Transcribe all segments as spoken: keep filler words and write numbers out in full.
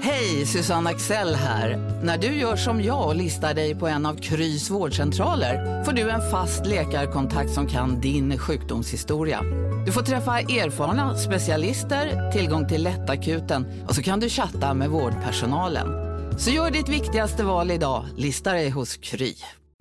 Hej, Susanne Axel här. När du gör som jag och listar dig på en av Krys vårdcentraler får du en fast läkarkontakt som kan din sjukdomshistoria. Du får träffa erfarna specialister, tillgång till lättakuten och så kan du chatta med vårdpersonalen. Så gör ditt viktigaste val idag, lista dig hos Kry.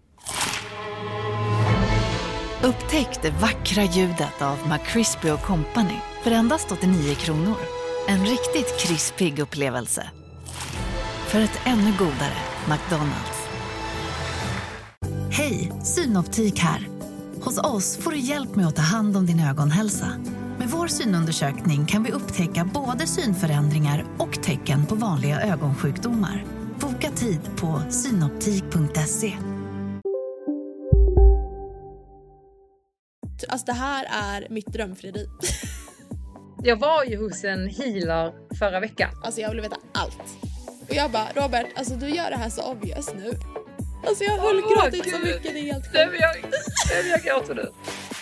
Upptäck det vackra ljudet av McCrispy och Company för endast åttionio kronor. En riktigt krispig upplevelse. För ett ännu godare McDonald's. Hej, Synoptik här. Hos oss får du hjälp med att ta hand om din ögonhälsa. Med vår synundersökning kan vi upptäcka både synförändringar och tecken på vanliga ögonsjukdomar. Boka tid på synoptik punkt se. Alltså det här är mitt drömfrieri. Jag var ju hos en healer förra veckan. Alltså jag vill veta allt. Och jag bara, Robert, alltså du gör det här så obvious nu. Alltså jag har oh, gråtit så mycket, det är helt sjukt. Nej men jag, nej, jag gråter nu.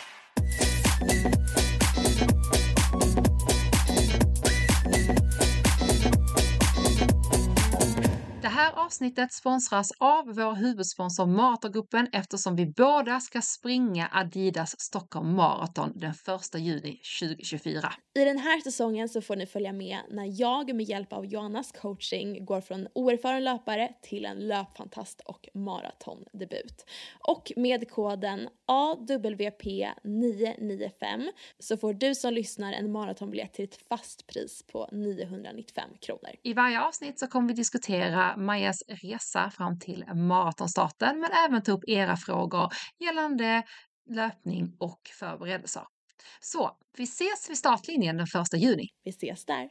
Det här avsnittet sponsras av vår huvudsponsor Marathongruppen eftersom vi båda ska springa Adidas Stockholm Marathon den första juni tjugohundratjugofyra. I den här säsongen så får ni följa med när jag med hjälp av Joannas coaching går från oerfaren löpare till en löpfantast och maratondebut. Och med koden A W P nio nio fem så får du som lyssnar en maratonbiljett till ett fast pris på niohundranittiofem kronor. I varje avsnitt så kommer vi diskutera Majas resa fram till maratonstarten men även ta upp era frågor gällande löpning och förberedelser. Så, vi ses vid startlinjen den första juni. Vi ses där.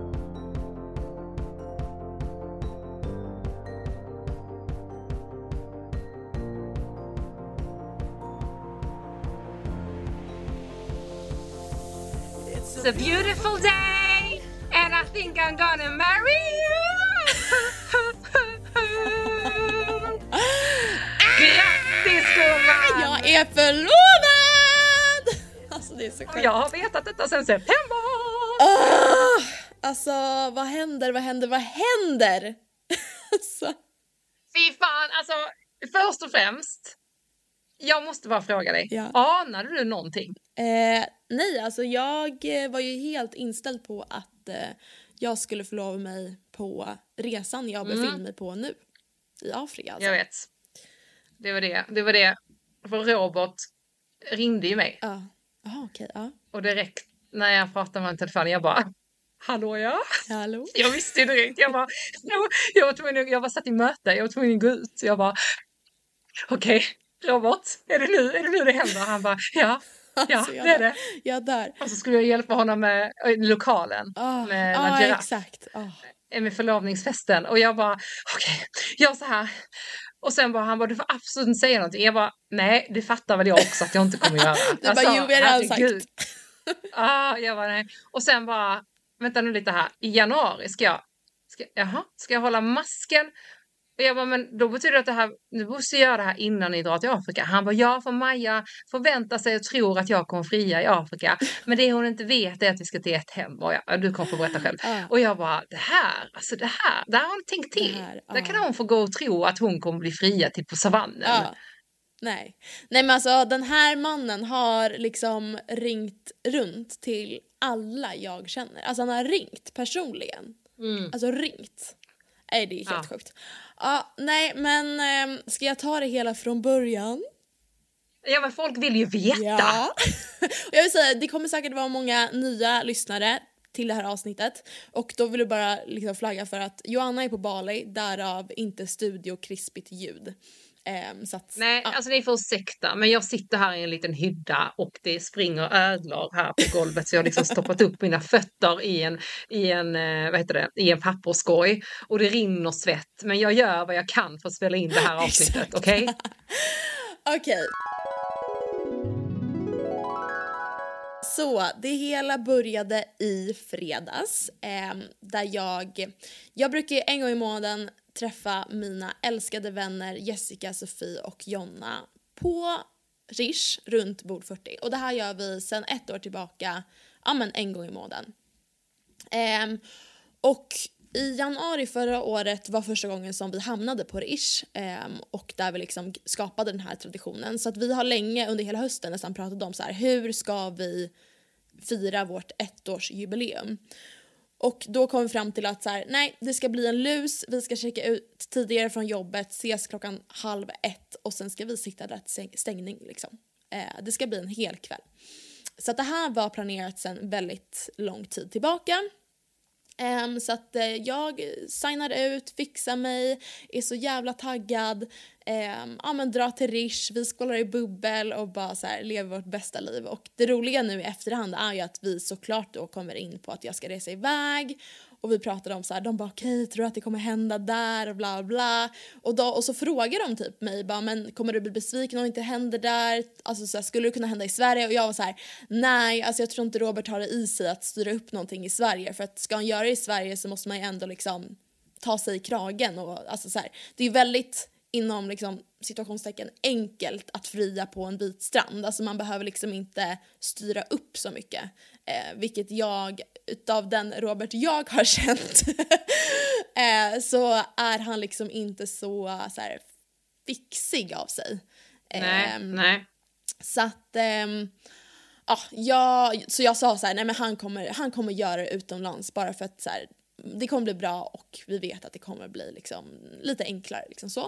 It's a beautiful day and I think I'm gonna marry you. Grattis gumman! Jag är förlovad! Alltså det är så sjukt. Jag har vetat detta sedan september. Oh, alltså vad händer, vad händer, vad händer? Alltså. Fy fan, alltså först och främst jag måste bara fråga dig. Ja. Anade du någonting? Eh, nej, alltså jag var ju helt inställd på att eh, jag skulle förlova mig på resan jag befinner mm. mig på nu. I Afrika alltså. Jag vet. Det var det. Det var det. För Robert ringde ju mig. Ja. Jaha, okej. Ja. Och direkt när jag pratade med telefonen jag bara hallå ja. Hallå. Jag visste ju direkt. Jag bara jag, jag var tvungen, jag var satt i möte. Jag var tvungen att gå ut. Jag bara okej. Okay. Robert, är det nu? Är det nu det händer? Han bara, ja, ja alltså, det är det. Jag där. Och så skulle jag hjälpa honom med lokalen. Oh, med oh, Nadjera. exakt. Oh. Med förlovningsfesten. Och jag bara, okej, okay, jag så här. Och sen bara, han bara, du får absolut inte säga någonting. Jag bara, nej, det fattar väl jag också att jag inte kommer göra. Du bara, jo, vi har redan sagt. ah, jag bara, nej. Och sen bara, vänta nu lite här. I januari ska jag, ska, jaha, ska jag hålla masken? Och jag bara, men då betyder det att det här, du måste göra det här innan ni drar till Afrika. Han bara, ja, för Maja förväntar sig och tror att jag kommer fria i Afrika. Men det hon inte vet är att vi ska till ett hem. Och jag, du kommer få berätta själv. Uh. Och jag bara, det här, alltså det här, där har hon tänkt till. Det här, uh. Där kan hon få gå och tro att hon kommer bli fria till på savannen. Uh. Nej. Nej, men alltså den här mannen har liksom ringt runt till alla jag känner. Alltså han har ringt personligen. Mm. Alltså ringt. Nej, det är helt ja. sjukt. Ja, nej, men eh, ska jag ta det hela från början? Ja, men folk vill ju veta. Ja. Och jag vill säga, det kommer säkert vara många nya lyssnare till det här avsnittet. Och då vill jag bara liksom flagga för att Joanna är på Bali, därav inte studio krispigt ljud. Um, så att, Nej, ja. alltså ni får ursäkta, men jag sitter här i en liten hydda och det springer ödlor här på golvet så jag har liksom stoppat upp mina fötter i en, i en, vad heter det, i en papperskorg och det rinner svett, men jag gör vad jag kan för att spela in det här avsnittet, okej? Okay? Okej. Okay. Så det hela började i fredags eh, där jag, jag brukar en gång i månaden träffa mina älskade vänner Jessica, Sofie och Jonna på Rish runt bord fyrtio. Och det här gör vi sedan ett år tillbaka, ja men en gång i månaden. Eh, och i januari förra året var första gången som vi hamnade på Rish eh, och där vi liksom skapade den här traditionen. Så att vi har länge under hela hösten nästan pratat om så här, hur ska vi fira vårt ettårsjubileum? Och då kom vi fram till att så här, nej, det ska bli en lus, vi ska checka ut tidigare från jobbet, ses klockan halv ett och sen ska vi sitta där till stängning liksom. Eh, det ska bli en hel kväll. Så att det här var planerat sedan väldigt lång tid tillbaka. Um, så att uh, jag signar ut, fixar mig, är så jävla taggad, um, ja men drar till Rish, vi skålar i bubbel och bara så här lever vårt bästa liv. Och det roliga nu i efterhand är ju att vi såklart då kommer in på att jag ska resa iväg. Och vi pratade om så här, de bara okej, okay, tror du att det kommer hända där och bla bla. Och, då, och så frågar de typ mig bara, men kommer du bli besviken om det inte händer där? Alltså så här, skulle det kunna hända i Sverige? Och jag var så här, nej, alltså jag tror inte Robert har det i sig att styra upp någonting i Sverige. För att ska han göra det i Sverige så måste man ju ändå liksom ta sig i kragen. Och, alltså så här, det är väldigt inom liksom, situationstecken enkelt att fria på en vit strand. Alltså man behöver liksom inte styra upp så mycket. Eh, vilket jag, utav den Robert jag har känt, eh, så är han liksom inte så, så här, fixig av sig. Nej, eh, nej. Så att, eh, ja, jag, så jag sa så här, nej men han kommer, han kommer göra det utomlands bara för att så här, det kommer bli bra och vi vet att det kommer bli liksom lite enklare liksom så.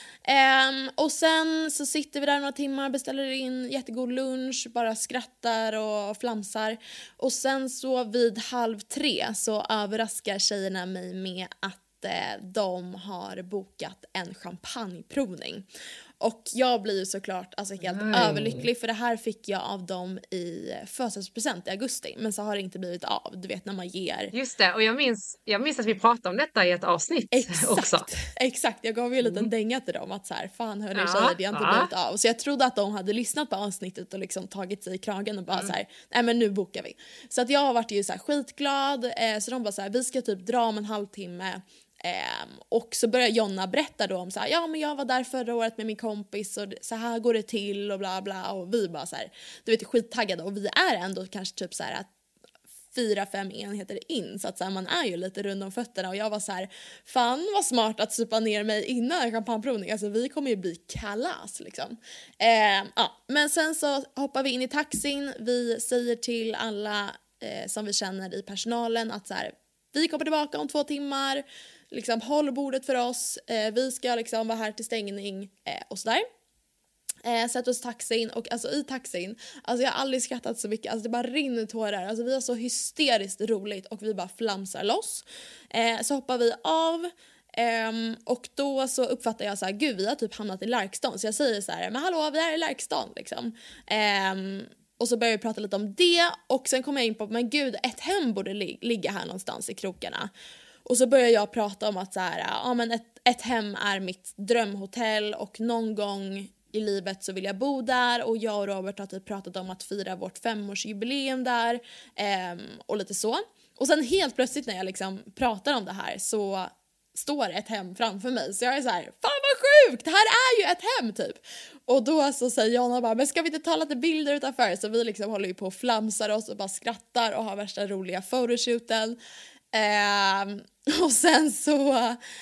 Um, och sen så sitter vi där några timmar, beställer in jättegod lunch, bara skrattar och flamsar. Och sen så vid halv tre så överraskar tjejerna mig med att eh, de har bokat en champagneprovning. Och jag blir ju såklart alltså helt mm. överlycklig, för det här fick jag av dem i födelsedagspresent i augusti. Men så har det inte blivit av, du vet när man ger. Just det, och jag minns, jag minns att vi pratade om detta i ett avsnitt. Exakt, också. Exakt, jag gav ju en liten mm. dänga till dem att så här, fan hörni ja, tjejer, det har inte ja. blivit av. Så jag trodde att de hade lyssnat på avsnittet och liksom tagit sig i kragen och bara mm. så här, nej men nu bokar vi. Så att jag har varit ju så här skitglad, eh, så de bara så här, vi ska typ dra om en halvtimme. Um, och så börjar Jonna berätta då om så här, ja men jag var där förra året med min kompis och så här går det till och bla bla, och vi bara så här, du vet, skittaggade, och vi är ändå kanske typ så här att fyra, fem enheter in, så att så här, man är ju lite rund om fötterna, och jag var så här, fan vad smart att supa ner mig innan champagneprovning, alltså vi kommer ju bli kalas liksom. Um, ja, men sen så hoppar vi in i taxin, vi säger till alla eh, som vi känner i personalen att så här, vi kommer tillbaka om två timmar, liksom håll bordet för oss, eh, vi ska liksom vara här till stängning eh, och sådär. Eh, sätter oss i taxin, och alltså i taxin, alltså jag har aldrig skrattat så mycket, alltså det bara rinner tårar, alltså vi har så hysteriskt roligt och vi bara flamsar loss. Eh, så hoppar vi av. Um, och då så uppfattar jag så här, gud vi har typ hamnat i Lärkstan, så jag säger så här, men hallå vi är i Lärkstan liksom. Um, och så börjar vi prata lite om det, och sen kommer jag in på, men gud ett hem borde li- ligga här någonstans i krokarna. Och så börjar jag prata om att så här, ja men ett, ett hem är mitt drömhotell och någon gång i livet så vill jag bo där, och jag och Robert har typ pratat om att fira vårt femårsjubileum där um, och lite så. Och sen helt plötsligt när jag liksom pratar om det här så står ett hem framför mig, så jag är så här, fan vad sjukt, det här är ju ett hem typ. Och då så säger Jonna bara, men ska vi inte ta lite bilder utanför? Så vi liksom håller ju på och flamsar oss och bara skrattar och har värsta roliga photoshooten. Eh, och sen så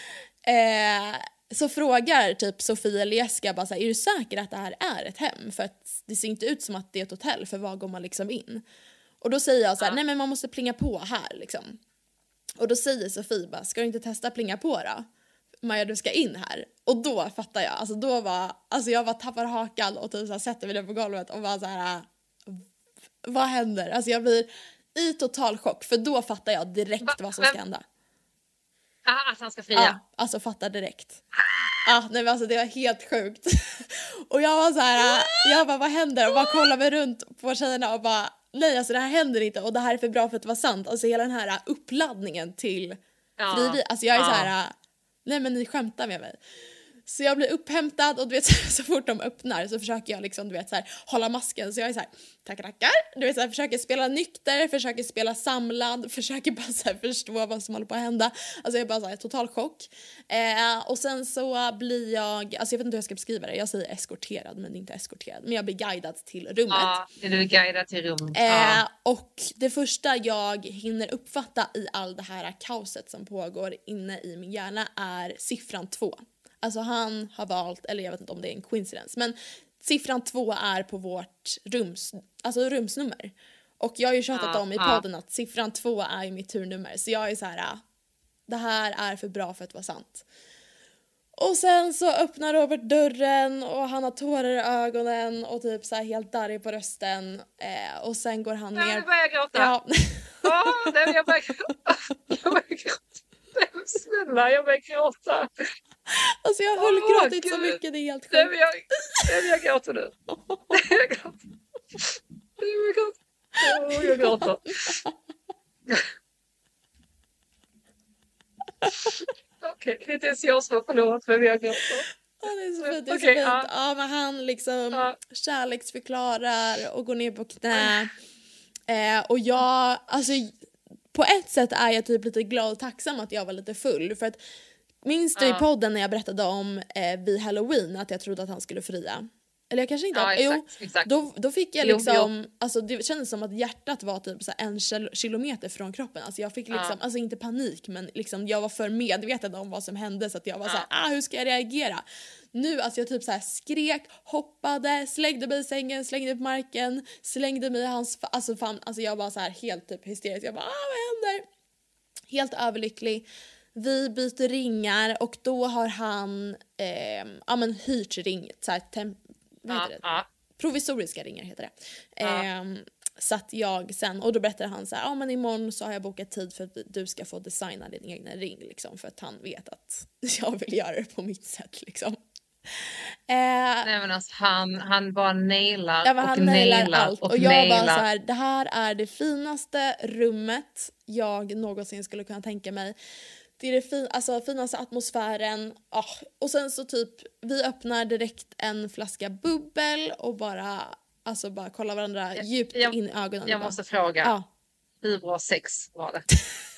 eh, så frågar typ Sofia eller Jessica bara så här, är du säker att det här är ett hem? För att det ser inte ut som att det är ett hotell, för var går man liksom in? Och då säger jag så här, nej men man måste plinga på här liksom. Och då säger Sofie bara, ska du inte testa plinga på då? Maja, du ska in här. Och då fattar jag, alltså då var, alltså jag var tappar hakan och typ så här, sätter mig där på golvet och bara så här, vad händer? Alltså jag blir i total chock, för då fattar jag direkt Va, vad som ska hända. Ja, att han ska fria. Ja, alltså fattar direkt. Ja, nej men alltså det var helt sjukt. Och jag var så här, jag bara, vad händer? Och bara kollar mig runt på tjejerna och bara, nej alltså det här händer inte, och det här är för bra för att vara sant. Alltså hela den här uppladdningen till ja. frivillig, alltså jag är ja. så här, nej men ni skämtar med mig. Så jag blir upphämtad och du vet så fort de öppnar så försöker jag liksom du vet så här hålla masken, så jag är så här tackar tackar, du vet så här, försöker spela nykter, försöker spela samlad, försöker bara så här förstå vad som håller på att hända. Alltså jag är bara så här total chock. Eh, och sen så blir jag, alltså jag vet inte hur jag ska beskriva det. Jag säger eskorterad men inte eskorterad, men jag blir guidad till rummet. Ja, är du guidad till rummet? Eh, Ja. och det första jag hinner uppfatta i all det här kaoset som pågår inne i min hjärna är siffran två. Alltså han har valt, eller jag vet inte om det är en coincidence, men siffran två är på vårt rums, alltså rumsnummer. Och jag har ju tjatat Ja, om i ja. podden att siffran två är ju mitt turnummer. Så jag är så här, ah, det här är för bra för att vara sant. Och sen så öppnar Robert dörren och han har tårar i ögonen och typ så här helt darrig på rösten. Eh, och sen går han Nej, ner. nu börjar jag gråta. Ja. Åh, nej, jag börjar gråta. Jag börjar gråta. Nej, men snälla, jag börjar gråta. Alltså jag har Åh, gråtit så Gud. mycket, det är helt Nej, sjukt. men jag, nej, men jag gråter nu. Nej, jag gråter. Nej, men jag gråter. Åh, jag gråter. Okej, okay, inte ens jag som har förlorat, men jag gråter. Ja, det är så fint, det är Okej, så fint. ja. Ja, men han liksom Ja. kärleksförklarar och går ner på knä. Eh, och jag, alltså på ett sätt är jag typ lite glad och tacksam att jag var lite full. För att, minns du Ja. i podden när jag berättade om eh, vid Halloween att jag trodde att han skulle fria? Eller jag kanske inte, Ja, jo, exakt, exakt. Då, då fick jag Jo, liksom, alltså det kändes som att hjärtat var typ så här en kil- kilometer från kroppen. Alltså jag fick liksom, Ja. alltså inte panik, men liksom jag var för medveten om vad som hände så att jag var Ja. så här, ah, hur ska jag reagera? Nu, alltså jag typ så här skrek, hoppade, slängde mig i sängen, slängde på marken, slängde mig i hans, fa- alltså fan, alltså jag var så här helt typ hysterisk. Jag bara, ah, vad händer? Helt överlycklig. Vi byter ringar och då har han eh, ja, men hyrt ring, så här, tem- vad heter Ja, det? ja. Provisoriska ringar heter det. Ja. Ehm, så att jag sen, och då berättade han så här, ja men imorgon så har jag bokat tid för att du ska få designa din egna ring liksom, för att han vet att jag vill göra det på mitt sätt liksom. Eh, Nej, men alltså, han, han bara nailar Ja, men och han nailar nailar allt. och Och jag nailar. bara så här, det här är det finaste rummet jag någonsin skulle kunna tänka mig. Det är det fin- alltså, finaste atmosfären. Ah. Och sen så typ, vi öppnar direkt en flaska bubbel och bara, alltså bara kollar varandra Jag- djupt jag- in i ögonen. Jag och bara, måste fråga, ja. hur bra sex var det?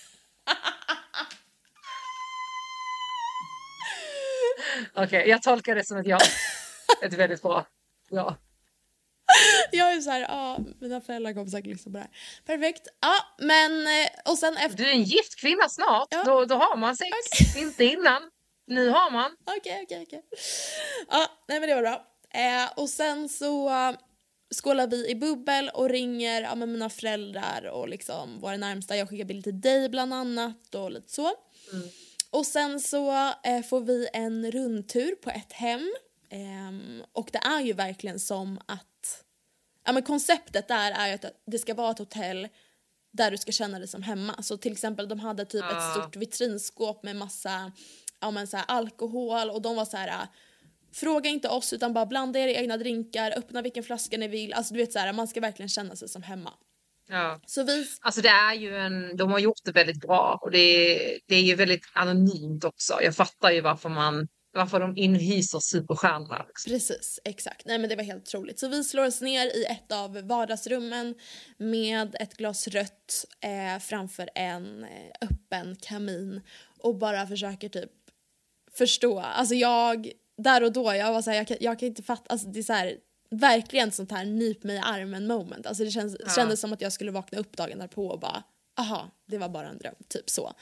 Okej, jag tolkar det som ett ja. Ett väldigt bra ja. Jag är så här, ja, mina föräldrar kommer säkert lyssna på det här. Perfekt. Ja, men, eh, och sen efter, Du är en gift kvinna snart, Ja. då, då har man sex. Inte innan. Nu har man. okej, okej, okej. Ja, nej men det var bra. Eh, och sen så uh, skålar vi i bubbel och ringer ja, med mina föräldrar och liksom våra närmsta. Jag skickar bild till dig bland annat och lite så. Mm. Och sen så eh, får vi en rundtur på ett hem. Ehm, och det är ju verkligen som att, ja men konceptet där är ju att det ska vara ett hotell där du ska känna dig som hemma. Så till exempel de hade typ Ah. ett stort vitrinskåp med massa, ja men så här alkohol, och de var så här, fråga inte oss utan bara blanda er egna drinkar, öppna vilken flaska ni vill. Alltså du vet så här, man ska verkligen känna sig som hemma. Ja. Så vi, Alltså det är ju en, de har gjort det väldigt bra och det är, det är ju väldigt anonymt också. Jag fattar ju varför man, varför de inhyser superstjärnor. Liksom. precis, exakt. Nej men det var helt otroligt. Så vi slår oss ner i ett av vardagsrummen med ett glas rött eh, framför en eh, öppen kamin och bara försöker typ förstå. Alltså jag, där och då, jag var så här, jag kan, jag kan inte fatta, alltså det är så här, verkligen sånt här nyp mig i armen moment. Alltså det känns, Ja. kändes som att jag skulle vakna upp dagen därpå och bara, aha, det var bara en dröm, typ så.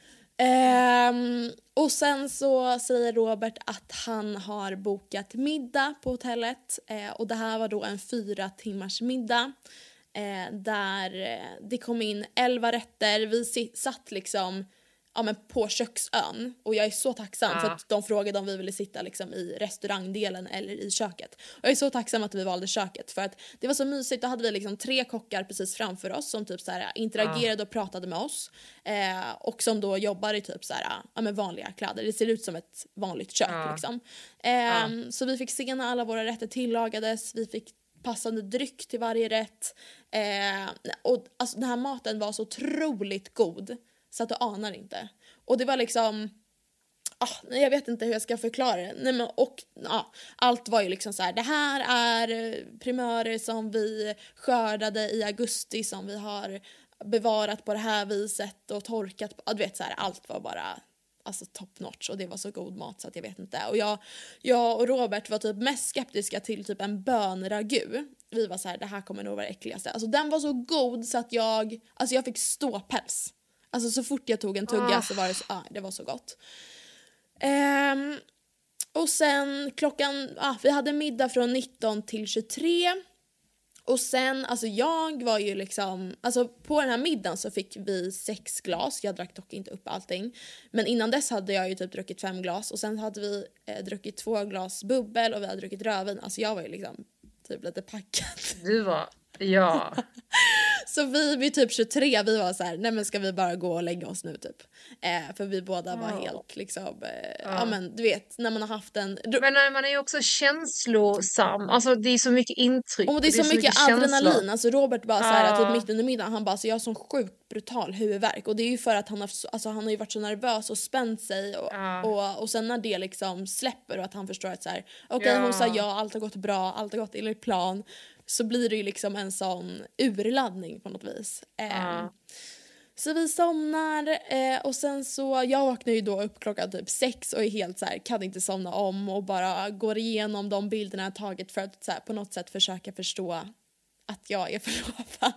Ehm, och sen så säger Robert att han har bokat middag på hotellet eh, och det här var då en fyra timmars middag eh, där eh, det kom in elva rätter. Vi si- satt liksom ja, men på köksön och jag är så tacksam Ja. för att de frågade om vi ville sitta liksom i restaurangdelen eller i köket. Och jag är så tacksam att vi valde köket för att det var så mysigt. Då hade vi liksom tre kockar precis framför oss som typ så här interagerade och pratade med oss eh, och som då jobbar i typ så här ja, men vanliga kläder. Det ser ut som ett vanligt kök Ja. liksom. Eh, så vi fick se när alla våra rätter tillagades. Vi fick passande dryck till varje rätt. Eh, och alltså, den här maten var så otroligt god så att du anar inte. Och det var liksom, ah, jag vet inte hur jag ska förklara det. Nej, men, och ja, allt var ju liksom så här, det här är primörer som vi skördade i augusti som vi har bevarat på det här viset och torkat på, du vet så här, allt var bara alltså top notch och det var så god mat så att jag vet inte. Och jag, jag och Robert var typ mest skeptiska till typ en bönragu. Vi var så här, det här kommer nog vara det äckligaste. Alltså den var så god så att jag, alltså jag fick ståpäls. Alltså så fort jag tog en tugga oh. så var det så, ah, det var så gott. Um, och sen klockan, ah, vi hade middag från nitton till tjugotre. Och sen, alltså jag var ju liksom, alltså på den här middagen så fick vi sex glas. Jag drack dock inte upp allting. Men innan dess hade jag ju typ druckit fem glas. Och sen hade vi eh, druckit två glas bubbel och vi hade druckit rödvin. Alltså jag var ju liksom typ lite packad. Du var, ja. Så vi vid typ tjugotre, vi var så här, nej men ska vi bara gå och lägga oss nu typ. Eh, för vi båda var oh. helt liksom, eh, ja. ja men du vet, när man har haft en... Men man är ju också känslosam, alltså det är så mycket intryck. Och det är, det är så, så mycket, mycket adrenalin, känslor. Alltså Robert bara så här, ah. typ mitt under middagen, han bara, så jag har sån sjukt brutal huvudvärk. Och det är ju för att han har, alltså, han har ju varit så nervös och spänt sig. Och, ah. och, och sen när det liksom släpper och att han förstår att så här, okej okay, ja. hon sa ja, allt har gått bra, allt har gått enligt plan. Så blir det ju liksom en sån urladdning på något vis. Eh, uh. Så vi somnar eh, och sen så, jag vaknar ju då upp klockan typ sex och är helt så här, kan inte somna om och bara går igenom de bilderna jag tagit för att så här, på något sätt försöka förstå att jag är förlovad.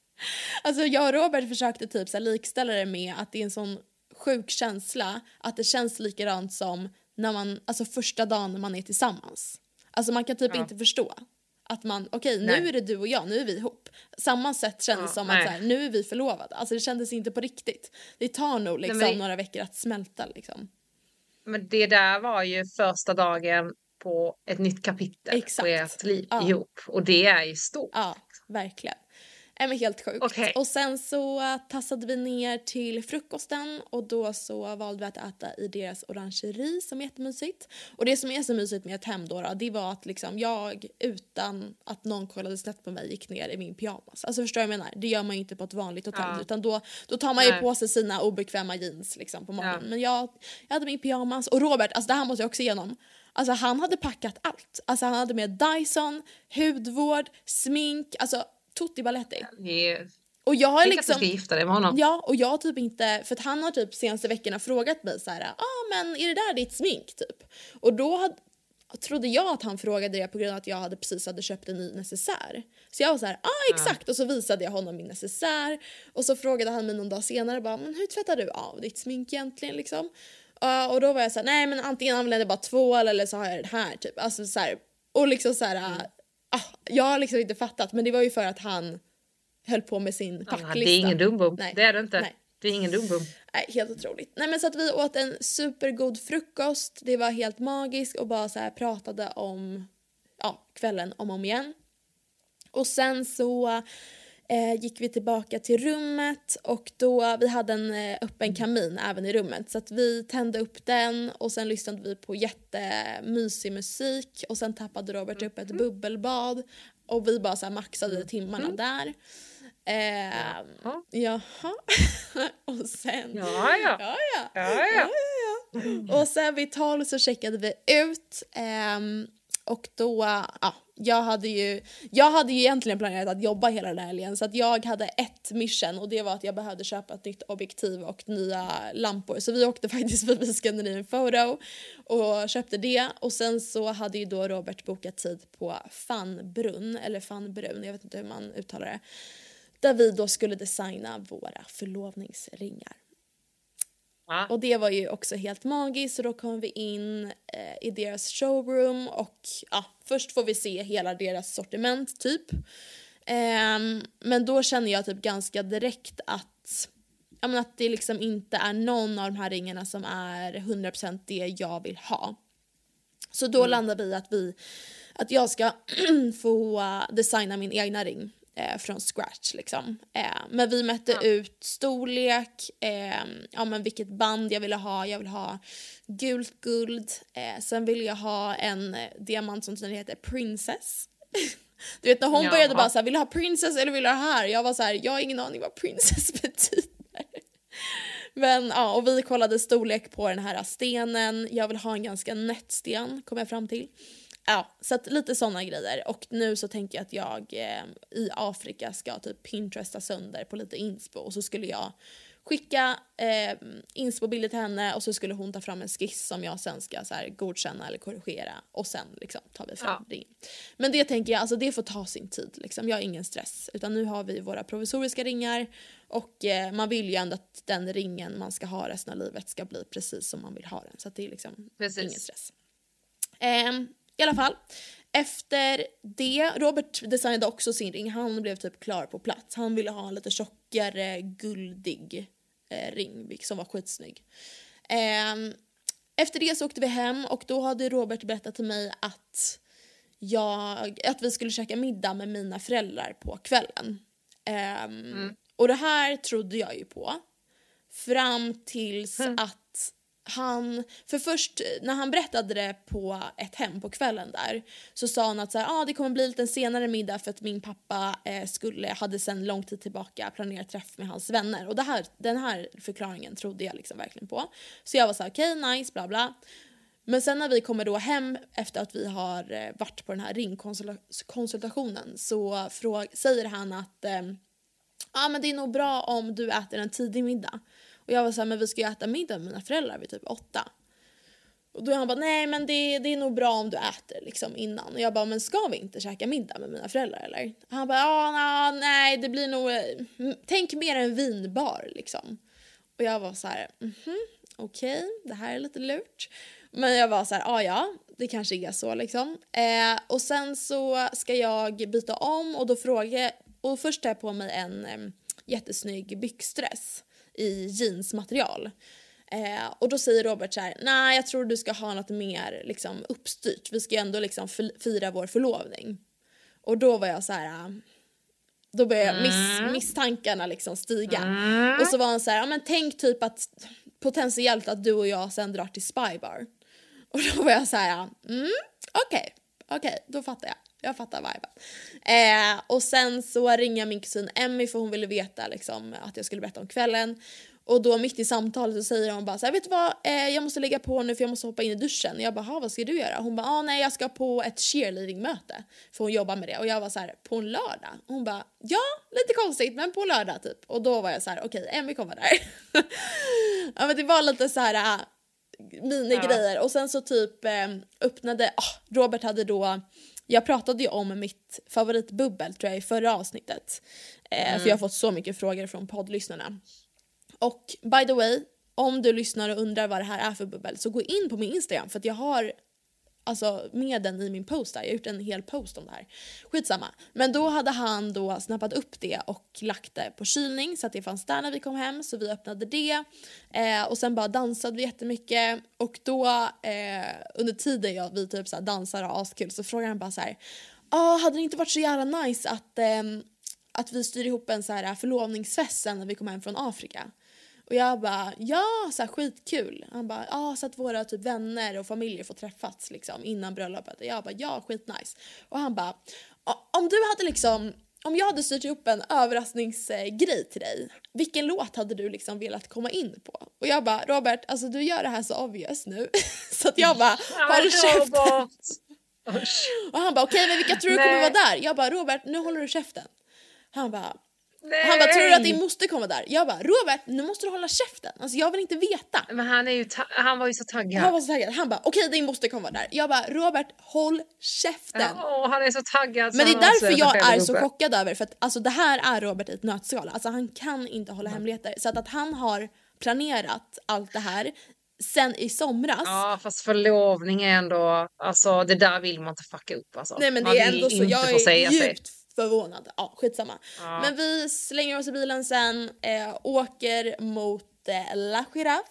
Alltså jag och Robert försökte typ så här, likställa det med att det är en sån sjuk känsla att det känns likadant som när man, alltså första dagen när man är tillsammans. Alltså man kan typ uh. inte förstå. Att man, okej okay, nu är det du och jag, nu är vi ihop. Samma sätt kändes ja, som nej. att så här, nu är vi förlovade. Alltså det kändes inte på riktigt. Det tar nog liksom nej, men... några veckor att smälta liksom. Men det där var ju första dagen på ett nytt kapitel. Exakt. På ert liv ja. ihop. Och det är ju stort. Ja, verkligen. Nej, men helt sjukt. Okay. Och sen så tassade vi ner till frukosten och då så valde vi att äta i deras orangeri som är jättemysigt. Och det som är så mysigt med ett hem då, då det var att liksom jag utan att någon kollade snett på mig gick ner i min pyjamas. Alltså förstår jag vad jag menar? Det gör man ju inte på ett vanligt hotell ja. utan då, då tar man ju Nej. på sig sina obekväma jeans liksom på morgonen. Ja. Men jag, jag hade min pyjamas och Robert, alltså det här måste jag också igenom. Alltså han hade packat allt. Alltså han hade med Dyson, hudvård, smink, alltså Tutti Balletti. Yeah. Och jag har liksom att du ska gifta dig med honom. Ja, och jag typ inte, för att han har typ senaste veckorna frågat mig så här, ja ah, men är det där ditt smink typ? Och då hade, trodde jag att han frågade det på grund av att jag hade precis hade köpt en ny necessär. Så jag var så här, ja ah, exakt, och så visade jag honom min necessär och så frågade han mig någon dag senare bara, men hur tvättar du av ditt smink egentligen liksom? Uh, och då var jag så här, nej men antingen använder jag bara tvål eller så har jag det här typ, alltså så här, och liksom så här mm. Ah, jag har liksom inte fattat, men det var ju för att han höll på med sin packlista. Ah, det är ingen dumbom. Det är det inte. Nej. Det är ingen dumbom. Nej, helt otroligt. Nej, men så att vi åt en supergod frukost. Det var helt magiskt och bara så här pratade om ja, kvällen om och om igen. Och sen så eh, gick vi tillbaka till rummet och då vi hade en eh, öppen kamin även i rummet, så att vi tände upp den och sen lyssnade vi på jättemysig musik och sen tappade Robert upp ett bubbelbad och vi bara så här maxade timmarna mm. där. Eh, jaha. jaha. och sen ja ja. Ja, ja. Ja, ja. ja, ja, ja. Och sen vid tolv så checkade vi ut eh, och då ja, jag hade ju jag hade ju egentligen planerat att jobba hela den här helgen, så att jag hade ett mission och det var att jag behövde köpa ett nytt objektiv och nya lampor, så vi åkte faktiskt förbi Scandinavian Photo och köpte det, och sen så hade ju då Robert bokat tid på Fanbrunn eller Fanbrun, jag vet inte hur man uttalar det, där vi då skulle designa våra förlovningsringar. Ah. Och det var ju också helt magiskt, så då kom vi in eh, i deras showroom och ja, först får vi se hela deras sortiment typ. Eh, men då känner jag typ ganska direkt att, ja, men att det liksom inte är någon av de här ringarna som är hundra procent det jag vill ha. Så då mm. landade vi att vi att jag ska få designa min egna ring. Eh, från scratch liksom. Eh, men vi mätte ja. ut storlek, eh, ja men vilket band jag ville ha. Jag vill ha gult guld. Eh, sen vill jag ha en eh, diamant som tydligen heter Princess. Du vet när hon Jaha. började bara så här, vill du ha Princess eller vill du ha här? Jag var så här, jag har ingen aning vad Princess betyder. Men ja, och vi kollade storlek på den här stenen. Jag vill ha en ganska nätt sten, kom jag fram till. Ja, så att lite sådana grejer. Och nu så tänker jag att jag eh, i Afrika ska typ Pinteresta sönder på lite inspo. Och så skulle jag skicka eh, inspo-bilder till henne och så skulle hon ta fram en skiss som jag sen ska så här, godkänna eller korrigera. Och sen liksom tar vi fram ja. ringen. Men det tänker jag, alltså det får ta sin tid liksom. Jag har ingen stress. Utan nu har vi våra provisoriska ringar. Och eh, man vill ju ändå att den ringen man ska ha resten av livet ska bli precis som man vill ha den. Så att det är liksom precis. Ingen stress. Eh, I alla fall, efter det, Robert designade också sin ring. Han blev typ klar på plats. Han ville ha en lite tjockare, guldig eh, ring som var skitsnygg. Eh, efter det så åkte vi hem och då hade Robert berättat till mig att, jag, att vi skulle käka middag med mina föräldrar på kvällen. Eh, mm. Och det här trodde jag ju på. Fram tills mm. att han, för först när han berättade det på ett hem på kvällen där så sa han att så här, ah, det kommer bli lite en senare middag för att min pappa eh, skulle, hade sedan lång tid tillbaka planerat träff med hans vänner. Och det här, den här förklaringen trodde jag liksom verkligen på. Så jag var så här, okej, okay, nice, bla bla. Men sen när vi kommer då hem efter att vi har eh, varit på den här ringkonsultationen så frå- säger han att ja, eh, ah, men det är nog bra om du äter en tidig middag. Och jag var så här, men vi ska ju äta middag med mina föräldrar vid typ åtta. Och då han bara, nej men det, det är nog bra om du äter liksom innan. Och jag bara, men ska vi inte käka middag med mina föräldrar eller? Och han bara, ja nej det blir nog, tänk mer en vinbar liksom. Och jag var så här, mhm, okej, okay, det här är lite lurt. Men jag var så här, ja ja, det kanske är så liksom. Eh, och sen så ska jag byta om och då frågar, och först tar jag på mig en eh, jättesnygg byxdress i jeansmaterial. Eh, och då säger Robert så här, nej jag tror du ska ha något mer liksom uppstyrt. Vi ska ju ändå liksom fira vår förlovning. Och då var jag så här, då började miss, misstankarna liksom stiga. Mm. Och så var han så här, ja men tänk typ att potentiellt att du och jag sen drar till Spybar. Och då var jag så här, mm, okej, okay, okej, okay, då fattar jag. Jag fattar viben. Eh, och sen så ringer min kusin Emmy för hon ville veta liksom, att jag skulle berätta om kvällen. Och då mitt i samtalet så säger hon bara så här, vet du vad, eh, jag måste lägga på nu för jag måste hoppa in i duschen. Och jag bara, vad ska du göra? Hon bara, ah, nej jag ska på ett cheerleading-möte. För hon jobbar med det. Och jag var så här, på en lördag? Och hon bara, ja, lite konstigt men på lördag typ. Och då var jag så här, okej, okay, Emmy kommer där. Ja men det var lite så här äh, minigrejer. Ja. Och sen så typ eh, öppnade, oh, Robert hade då, jag pratade ju om mitt favoritbubbel tror jag i förra avsnittet. Eh, mm. För jag har fått så mycket frågor från poddlyssnarna. Och by the way, om du lyssnar och undrar vad det här är för bubbel så gå in på min Instagram för att jag har alltså med den i min post där. Jag har gjort en hel post om det här. Skitsamma. Men då hade han då snappat upp det och lagt det på kylning så att det fanns där när vi kom hem. Så vi öppnade det. Eh, och sen bara dansade vi jättemycket. Och då eh, under tiden jag, vi typ så här dansar och har askul så frågar han bara så här. Ah, hade det inte varit så jävla nice att, eh, att vi styr ihop en så här förlovningsfest när vi kom hem från Afrika? Och jag bara, ja, så här skitkul. Han bara, ja, så att våra typ vänner och familjer får träffas liksom innan bröllopet. Och jag bara, ja, skitnice. Och han bara, om du hade liksom, om jag hade styrt upp en överraskningsgrej till dig, vilken låt hade du liksom velat komma in på? Och jag bara, Robert, alltså du gör det här så obvious nu. Så att jag bara, håll käften. Och han bara, okej, okay, men vilka tror du kommer vara där? Jag bara, Robert, nu håller du käften. Han bara, Nej. Han bara, tror du att din moster kommer där? Jag bara, Robert, nu måste du hålla käften. Alltså jag vill inte veta. Men han, är ju ta- han var ju så taggad. Han var så taggad. Han bara, okej, okay, din moster kommer där. Jag bara, Robert, håll käften. Ja, han är så taggad. Men det är därför jag är så chockad över. För att alltså, det här är Robert i ett nötskal. Alltså han kan inte hålla mm. hemligheter. Så att, att han har planerat allt det här sen i somras. Ja, fast förlovning är ändå, alltså det där vill man inte fucka upp alltså. Nej men det man är ändå så, jag är djupt sig. förvånad. Ja, skitsamma. Ja. Men vi slänger oss i bilen sen, eh, åker mot eh, La Giraffe.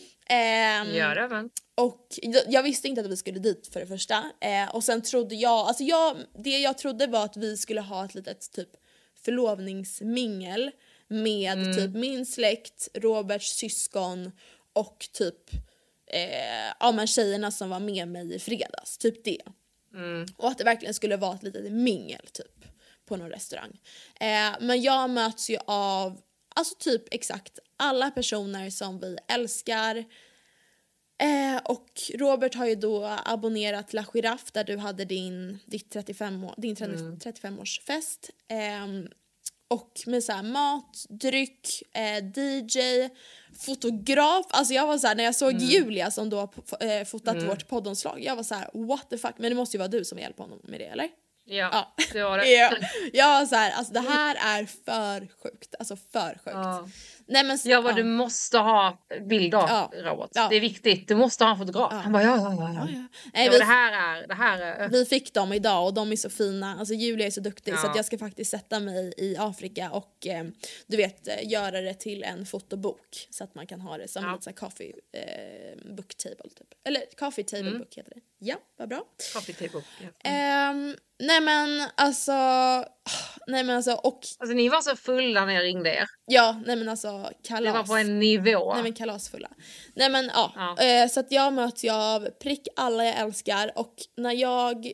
Eh, Gör det, men. Och jag, jag visste inte att vi skulle dit för det första. Eh, och sen trodde jag, alltså jag, det jag trodde var att vi skulle ha ett litet typ förlovningsmingel med mm. typ min släkt, Roberts syskon och typ eh, ja, men tjejerna som var med mig i fredags. Typ det. Mm. Och att det verkligen skulle vara ett litet mingel typ på någon restaurang. Eh, men jag möts ju av alltså typ exakt alla personer som vi älskar. Eh, och Robert har ju då abonnerat La Giraffe där du hade din, ditt trettiofem år, din Mm. trettiofemårsfest. Eh, och med så här mat, dryck, eh, D J, fotograf. Alltså jag var så här, när jag såg Mm. Julia som då har eh, fotat Mm. vårt poddomslag, jag var så här: what the fuck, men det måste ju vara du som hjälper honom med det, eller? Ja, Ja. det var det. Ja, jag var så här, alltså det här är för sjukt, alltså för sjukt. Ja. Nej, men, Ja, vad du måste ha bild av, Ja. Robert. Ja. Det är viktigt. Du måste ha en fotograf. Ja. Han bara, ja, ja, ja. Ja, ja. ja. Nej, Ja, vi, det här är... Det här är vi fick dem idag och de är så fina. Alltså Julia är så duktig Ja. så att jag ska faktiskt sätta mig i Afrika och eh, du vet eh, göra det till en fotobok så att man kan ha det som Ja. lite så här coffee eh, book table typ. Eller coffee table Mm. book heter det. Ja, vad bra. coffee table. Ja. Ehm, nej men alltså nej men alltså och Alltså ni var så fulla när jag ringde er. ja, nej men alltså kalas. Det var på en nivå. Nej men kalasfulla. Nej men ja, Ja. Eh, så att jag möts ju av prick alla jag älskar och när jag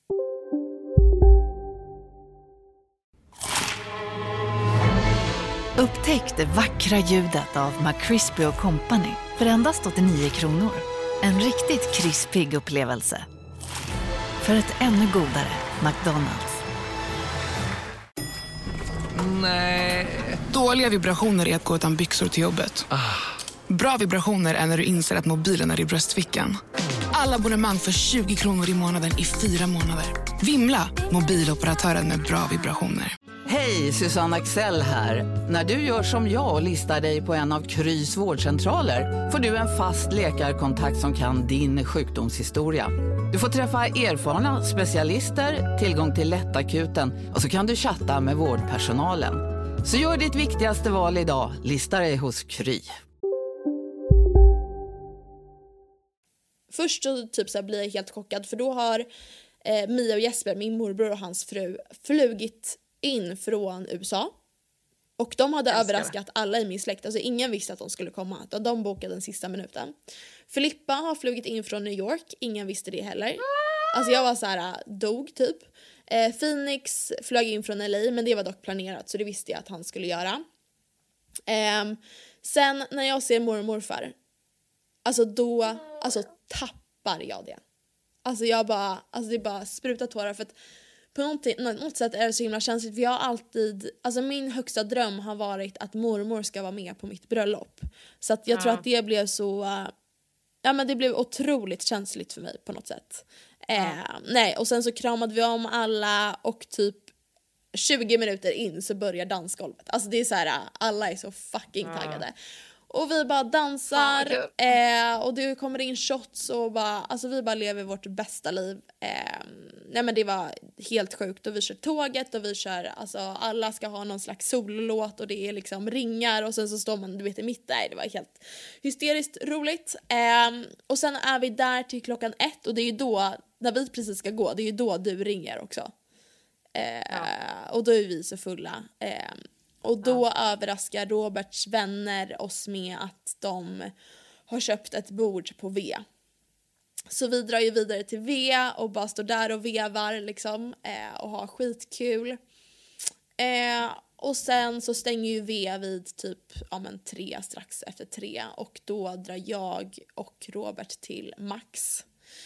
Upptäck det vackra ljudet av McCrispy och Company för endast åttionio kronor. En riktigt krispig upplevelse. För ett ännu godare McDonald's. Nej. Dåliga vibrationer är att gå utan byxor till jobbet. Bra vibrationer är när du inser att mobilen är i bröstfickan. Alla abonnemang för tjugo kronor i månaden i fyra månader. Vimla! Mobiloperatören med bra vibrationer. Hej, Susanne Axel här. När du gör som jag och listar dig på en av Krys vårdcentraler får du en fast läkarkontakt som kan din sjukdomshistoria. Du får träffa erfarna specialister, tillgång till lättakuten och så kan du chatta med vårdpersonalen. Så gör ditt viktigaste val idag, lista dig hos Kry. först så typ så här blir jag helt chockad för då har eh, Mia och Jesper, min morbror och hans fru, flugit in från U S A. Och de hade Älskar överraskat alla i min släkt. Alltså ingen visste att de skulle komma. Utan de bokade den sista minuten. Filippa har flugit in från New York. Ingen visste det heller. Alltså jag var så här dog typ. Eh, Phoenix flög in från L A. Men det var dock planerat. Så det visste jag att han skulle göra. Eh, sen när jag ser mormor och morfar. Alltså då alltså, tappar jag det. Alltså jag bara, alltså det bara sprutar tårar. För att på något, något sätt är det så himla känsligt. För jag har alltid, alltså min högsta dröm har varit att mormor ska vara med på mitt bröllop. Så att jag Ja. tror att det blev så, uh, ja men det blev otroligt känsligt för mig på något sätt. Ja. Eh, nej, och sen så kramade vi om alla och typ tjugo minuter in så börjar dansgolvet. Alltså det är så här, alla är så fucking Ja. taggade. Och vi bara dansar Fan, vad eh, och det kommer in shots och bara, alltså vi bara lever vårt bästa liv. Eh, nej men det var helt sjukt och vi kör tåget och vi kör, alltså alla ska ha någon slags sololåt och det är liksom ringar och sen så står man, du vet i mitt där, det var helt hysteriskt roligt. Eh, och sen är vi där till klockan ett och det är ju då, när vi precis ska gå, det är ju då du ringer också. Eh, Ja. Och då är vi så fulla. Eh, och då överraskar Roberts vänner oss med att de har köpt ett bord på V. Så vi drar ju vidare till V och bara står där och vevar liksom, eh, och har skitkul. Eh, och sen så stänger ju V vid typ ja, men tre, strax efter tre. Och då drar jag och Robert till Max.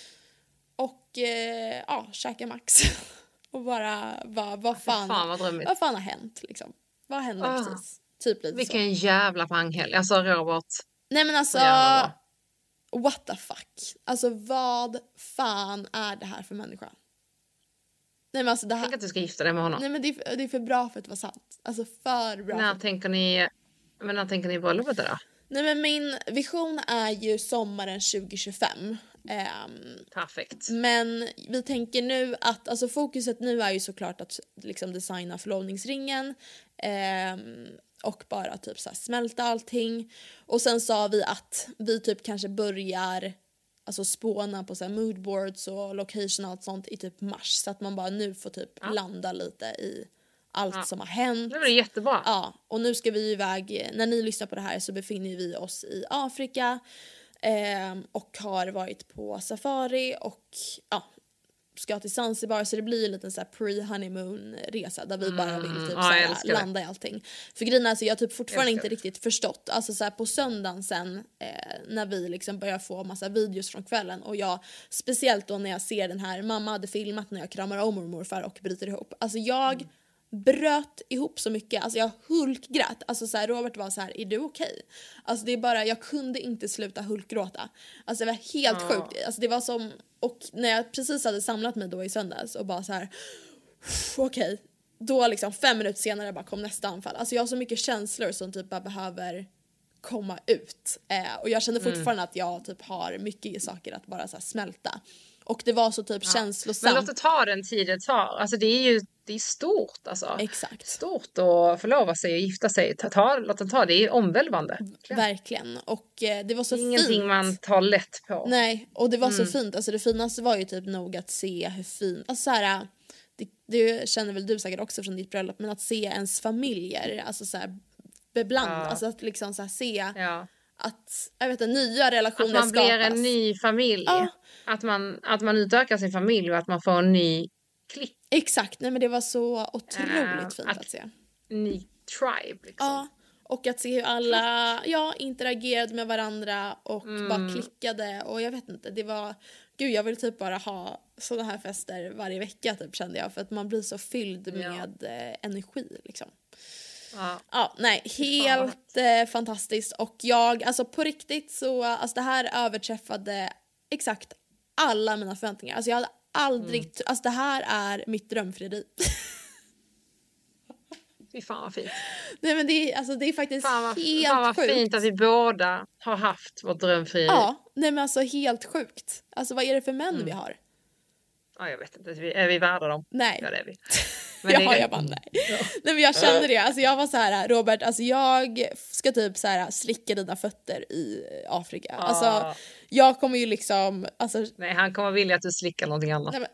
Och eh, ja, käkar Max. Och bara, bara vad fan, Fan vad drömmigt. vad fan har hänt liksom? Vad hände Ah. precis? Typ lite så. Vilken jävla panghelg. Alltså Robert. Nej men alltså, Så jävla what the fuck? Alltså vad fan är det här för människa? Nej men alltså det här, Tänk att du ska gifta dig med honom. nej men det är, det är för bra för att vara sant. Alltså för bra. När För... tänker ni... Men när tänker ni bröllopet då? Nej men min vision är ju sommaren tjugo tjugofem. Ehm, Perfekt. Men vi tänker nu att, alltså fokuset nu är ju såklart att liksom designa förlovningsringen ehm, och bara typ så här smälta allting. Och sen sa vi att vi typ kanske börjar alltså spåna på så här moodboards och location och allt sånt i typ mars. Så att man bara nu får typ Ja. landa lite i allt Ja. som har hänt. Det blir jättebra. Ja, och nu ska vi iväg, när ni lyssnar på det här så befinner vi oss i Afrika. Ehm, och har varit på safari och ja, ska till Zanzibar, så det blir en liten så här pre-honeymoon-resa där vi Mm. bara vill typ Ja, så jag här, älskar det. landa i allting. För grejen är alltså, jag har typ fortfarande Älskar inte riktigt förstått, alltså så här, på söndagen sen eh, när vi liksom börjar få massa videos från kvällen, och jag, speciellt då när jag ser den här, mamma hade filmat när jag kramar om mormor och morfar och bryter ihop, alltså jag mm. bröt ihop så mycket, alltså jag hulkgrät, alltså så här, Robert var så här: är du okej? Okay? Alltså det är bara, jag kunde inte sluta hulkgråta, alltså det var helt Ja. sjukt, alltså det var som, och när jag precis hade samlat mig då i söndags och bara så här, okej, okay. Då liksom fem minuter senare bara kom nästa anfall, alltså jag har så mycket känslor som typ bara behöver komma ut, eh, och jag känner fortfarande mm. att jag typ har mycket saker att bara så här smälta. Och det var så typ ja. känslosamt. Men låt det ta den tid det tar. Alltså det är ju det är stort alltså. Exakt. Stort att förlova sig och gifta sig. Ta, ta, låt det ta, det är omvälvande. Verkligen. Och eh, det var så Ingenting fint. man tar lätt på. Nej, och det var mm. så fint. Alltså det finaste var ju typ nog att se hur fint, alltså så här, det, det känner väl du säkert också från ditt bröllop, men att se ens familjer, alltså så här bebland, ja. alltså att liksom så här se ja. att, jag vet inte, nya relationer skapas. Att man blir skapas. en ny familj. Ja. Att man, att man utökar sin familj och att man får en ny klick. Exakt, nej men det var så otroligt uh, fint att, att se. Ny tribe liksom. Ja, och att se hur alla ja, interagerade med varandra och mm. bara klickade, och jag vet inte, det var, gud jag vill typ bara ha sådana här fester varje vecka typ, kände jag, för att man blir så fylld ja. med eh, energi liksom. Ja. ja, nej, helt eh, fantastiskt, och jag, alltså på riktigt så, alltså det här överträffade exakt alla mina förväntningar, alltså jag hade aldrig, mm. alltså det här är mitt drömfrieri. Fy fan vad fint. Nej men det är, alltså det är faktiskt fan vad, helt fan vad sjukt. fint att vi båda har haft vårt drömfrieri. Ja, nej men alltså helt sjukt. Alltså vad är det för män mm. vi har? Ja, jag vet inte, är vi värda dem? Nej. Ja, det är vi. Men ja, det... jag bara nej. Ja. Nej men jag kände det, alltså jag var så här: Robert, alltså jag ska typ så här slicka dina fötter i Afrika. Ah. Alltså jag kommer ju liksom, alltså... Nej, han kommer vilja att du slickar någonting annat. Nej, men...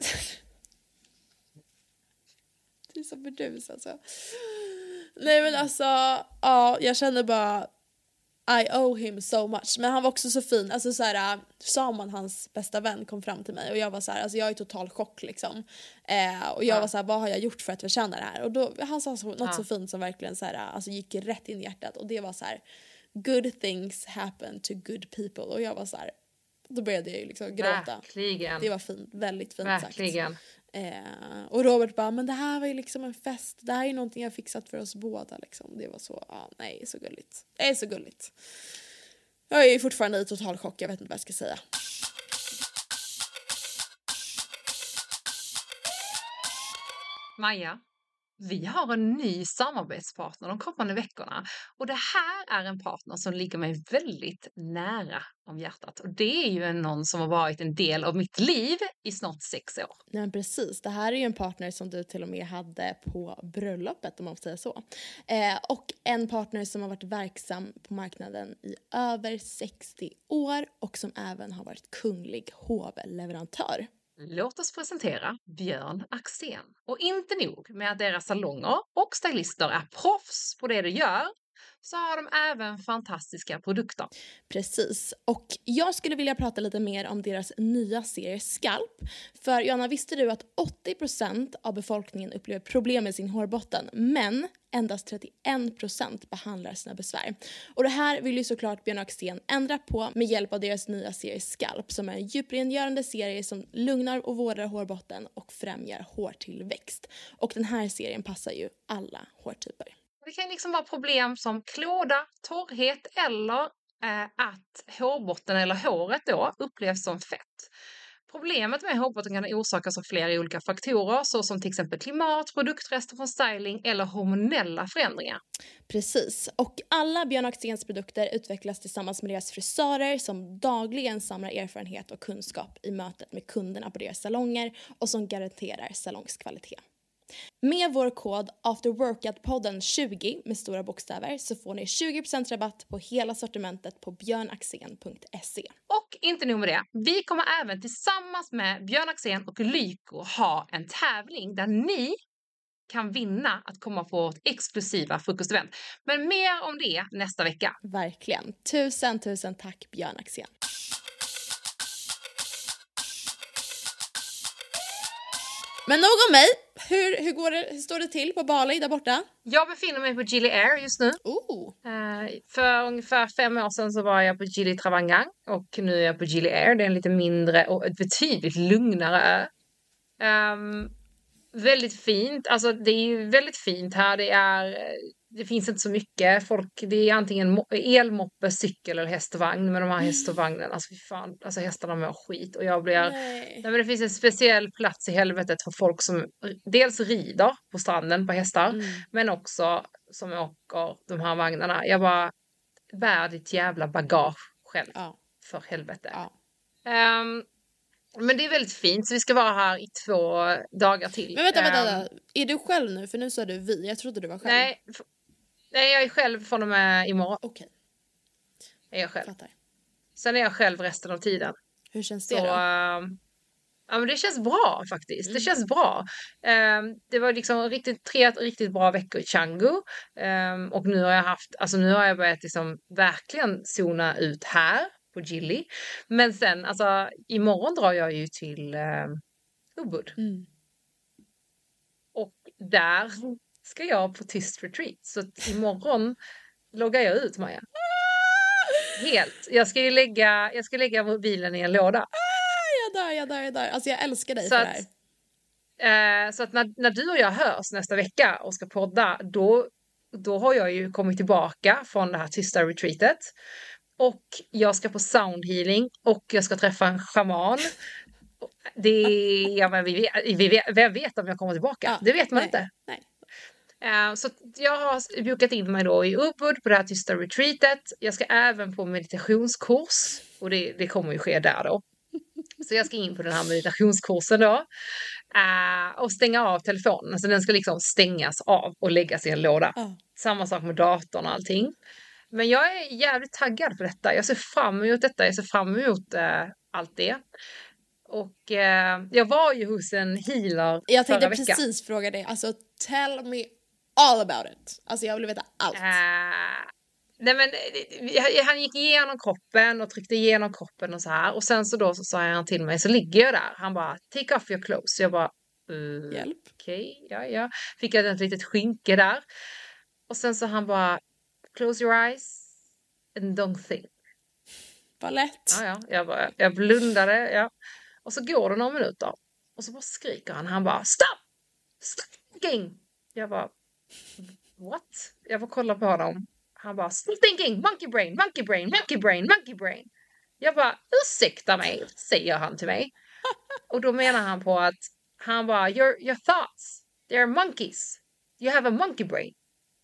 det är så burdus alltså. Nej men alltså, ja, jag kände bara I owe him so much. Men han var också så fin, alltså så här, Saman, hans bästa vän, kom fram till mig och jag var så här, alltså jag är i total chock liksom. Eh, och jag ja. var så här, vad har jag gjort för att förtjäna det här? Och då han sa så, något ja. så fint som verkligen så här, alltså gick rätt in i hjärtat, och det var så här: good things happen to good people. Och jag var så här, då började jag ju liksom gråta. Verkligen. Det var fint, väldigt fint Verkligen. sagt. Eh, och Robert bara, men det här var ju liksom en fest, det här är någonting jag fixat för oss båda liksom. Det var så, ja, nej, så gulligt. Det är så gulligt. Jag är fortfarande i total chock, jag vet inte vad jag ska säga. Maja, vi har en ny samarbetspartner de kommande veckorna, och det här är en partner som ligger mig väldigt nära om hjärtat, och det är ju en någon som har varit en del av mitt liv i snart sex år. Nej, men precis, det här är ju en partner som du till och med hade på bröllopet, om man får säga så. Eh, och en partner som har varit verksam på marknaden i över sextio år och som även har varit kunglig hovleverantör. Låt oss presentera Björn Axén. Och inte nog med att deras salonger och stylister är proffs på det de gör, så har de även fantastiska produkter. Precis, och jag skulle vilja prata lite mer om deras nya serie Skalp. För Joanna, visste du att åttio procent av befolkningen upplever problem med sin hårbotten, men endast trettioen procent behandlar sina besvär. Och det här vill ju såklart Björn Axén ändra på med hjälp av deras nya serie Skalp, som är en djuprengörande serie som lugnar och vårdar hårbotten och främjar hårtillväxt. Och den här serien passar ju alla hårtyper. Det kan liksom vara problem som klåda, torrhet eller eh, att hårbotten eller håret då upplevs som fett. Problemet med hårbotten kan orsakas av flera olika faktorer, såsom till exempel klimat, produktrester från styling eller hormonella förändringar. Precis, och alla Björn Axéns produkter utvecklas tillsammans med deras frisörer som dagligen samlar erfarenhet och kunskap i mötet med kunderna på deras salonger och som garanterar salongskvalitet. Med vår kod afterworkoutpodden tjugo med stora bokstäver så får ni tjugo procent rabatt på hela sortimentet på björnaxén punkt se. Och inte nog med det, vi kommer även tillsammans med Björn Axén och Lyko ha en tävling där ni kan vinna att komma på ett exklusiva frukostevent. Men mer om det nästa vecka. Verkligen. Tusen, tusen tack Björn Axén. Men nog om mig. Hur, hur, går det, hur står det till på Bali där borta? Jag befinner mig på Gili Air just nu. Oh. Uh, för ungefär fem år sedan så var jag på Gili Travangan och nu är jag på Gili Air. Det är en lite mindre och ett betydligt lugnare ö. Um, väldigt fint. Alltså det är ju väldigt fint här. Det är... Det finns inte så mycket folk, det är antingen elmoppe, cykel eller hästvagn med de här hästvagnen. Alltså fy fan, alltså hästarna mår skit och jag blir... Nej. Nej, men det finns en speciell plats i helvetet för folk som dels rider på stranden på hästar, mm. men också som åker de här vagnarna. Jag bara, bär ditt jävla bagage själv, ja. För helvete. Ja. Um, men det är väldigt fint, så vi ska vara här i två dagar till. Men vänta, vänta, vänta. Är du själv nu? För nu sa du vi, jag trodde du var själv. Nej, f- nej jag är själv från och med imorgon. Okej. Okay. Är jag själv. Fattar. Sen är jag själv resten av tiden. Hur känns det så, då? Uh, ja, men det känns bra faktiskt. Mm. Det känns bra. Um, det var liksom riktigt, tre riktigt bra veckor i Canggu. Um, och nu har jag haft, alltså nu har jag börjat liksom verkligen zona ut här på Gili. Men sen, alltså imorgon drar jag ju till um, Ubud. Mm. Och där ska jag på tyst retreat. Så imorgon loggar jag ut, Maja. Helt. Jag ska ju lägga, jag ska lägga mobilen i en låda. Ah, jag dör, jag dör, jag dör. Alltså jag älskar dig så för att, det här. Eh, så att när, när du och jag hörs nästa vecka och ska podda, då, då har jag ju kommit tillbaka från det här tysta retreatet. Och jag ska på soundhealing och jag ska träffa en shaman. Det, ja, men vi, vet, vi vet, vem vet om jag kommer tillbaka? Ja, det vet man nej, inte. Nej. Uh, så jag har bokat in mig då i Ubud på det här tysta retreatet. Jag ska även på meditationskurs. Och det, det kommer ju ske där då. Så jag ska in på den här meditationskursen då. Uh, och stänga av telefonen. Alltså den ska liksom stängas av och läggas i en låda. Oh. Samma sak med datorn och allting. Men jag är jävligt taggad på detta. Jag ser fram emot detta. Jag ser fram emot uh, allt det. Och eh, jag var ju hos en healer Jag tänkte förra veckan. precis fråga dig. Alltså, tell me all about it. Alltså, jag vill veta allt. Uh, nej men, han gick igenom kroppen och tryckte igenom kroppen och så här. Och sen så då så sa han till mig, så ligger jag där. Han bara, take off your clothes. Så jag bara, uh, hjälp. Okej, okay, ja, ja. Fick jag ett litet skynke där. Och sen så han bara, close your eyes and don't think. Vad lätt. Ja, ja. Jag, bara, jag blundade, ja. Och så går det några minuter. Och så bara skriker han. Han bara, stop! Stop thinking! Jag bara, what? Jag får kolla på honom. Han bara, stop thinking! Monkey brain, monkey brain, monkey brain, monkey brain. Jag bara, ursäkta mig, säger han till mig. Och då menar han på att, han bara, your, your thoughts, they are monkeys. You have a monkey brain.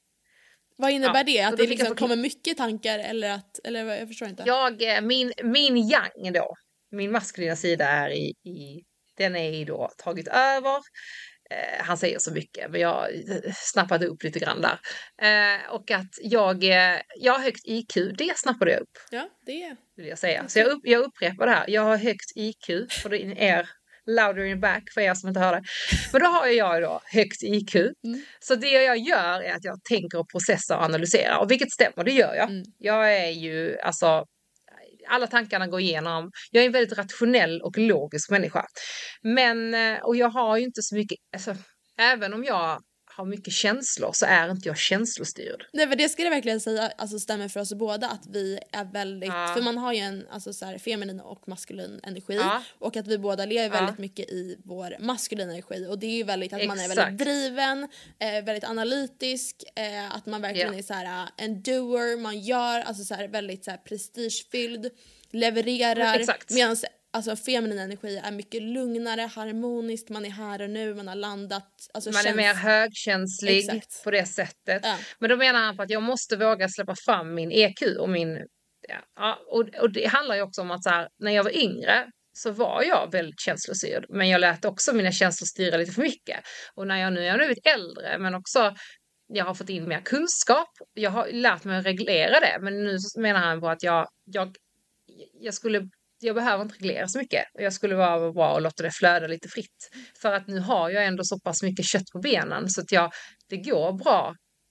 Vad innebär ja, det? Att det liksom kommer mycket tankar eller att, eller jag förstår inte. Jag, min, min yang då. Min maskulina sida är i, i den är då tagit över. Eh, han säger så mycket, men jag snappade upp lite grann där. Eh, och att jag, jag har högt I Q, det snappade jag upp. Ja, det vill jag säga. Så jag, upp, jag upprepar det här. Jag har högt I Q, för det är louder in back för er som inte hör det. Men då har jag då högt I Q. Mm. Så det jag gör är att jag tänker och processar och analyserar. Och vilket stämmer, det gör jag. Mm. Jag är ju, alltså... Alla tankarna går igenom. Jag är en väldigt rationell och logisk människa. Men, och jag har ju inte så mycket, alltså, även om jag har mycket känslor så är inte jag känslostyrd. Nej, men det skulle jag verkligen säga, alltså stämmer för oss båda att vi är väldigt, ja. För man har ju en alltså, så här, feminin och maskulin energi ja. Och att vi båda lever väldigt ja. mycket i vår maskulina energi och det är ju väldigt att Exakt. Man är väldigt driven, eh, väldigt analytisk, eh, att man verkligen ja. är så här en doer, man gör alltså så här väldigt så här prestigefylld, levererar, medan alltså feminin energi är mycket lugnare, harmoniskt, man är här och nu, man har landat. Alltså man känns... är mer högkänslig Exakt. På det sättet. Ja. Men då menar han på att jag måste våga släppa fram min E Q och min... Ja, och, och det handlar ju också om att så här, när jag var yngre så var jag väldigt känslostyrd. Men jag lät också mina känslor styra lite för mycket. Och när jag nu är blivit äldre, men också jag har fått in mer kunskap, jag har lärt mig att reglera det. Men nu menar han på att jag, jag, jag skulle... Jag behöver inte reglera så mycket. Jag skulle vara bra och låta det flöda lite fritt. För att nu har jag ändå så pass mycket kött på benen. Så att jag, det går bra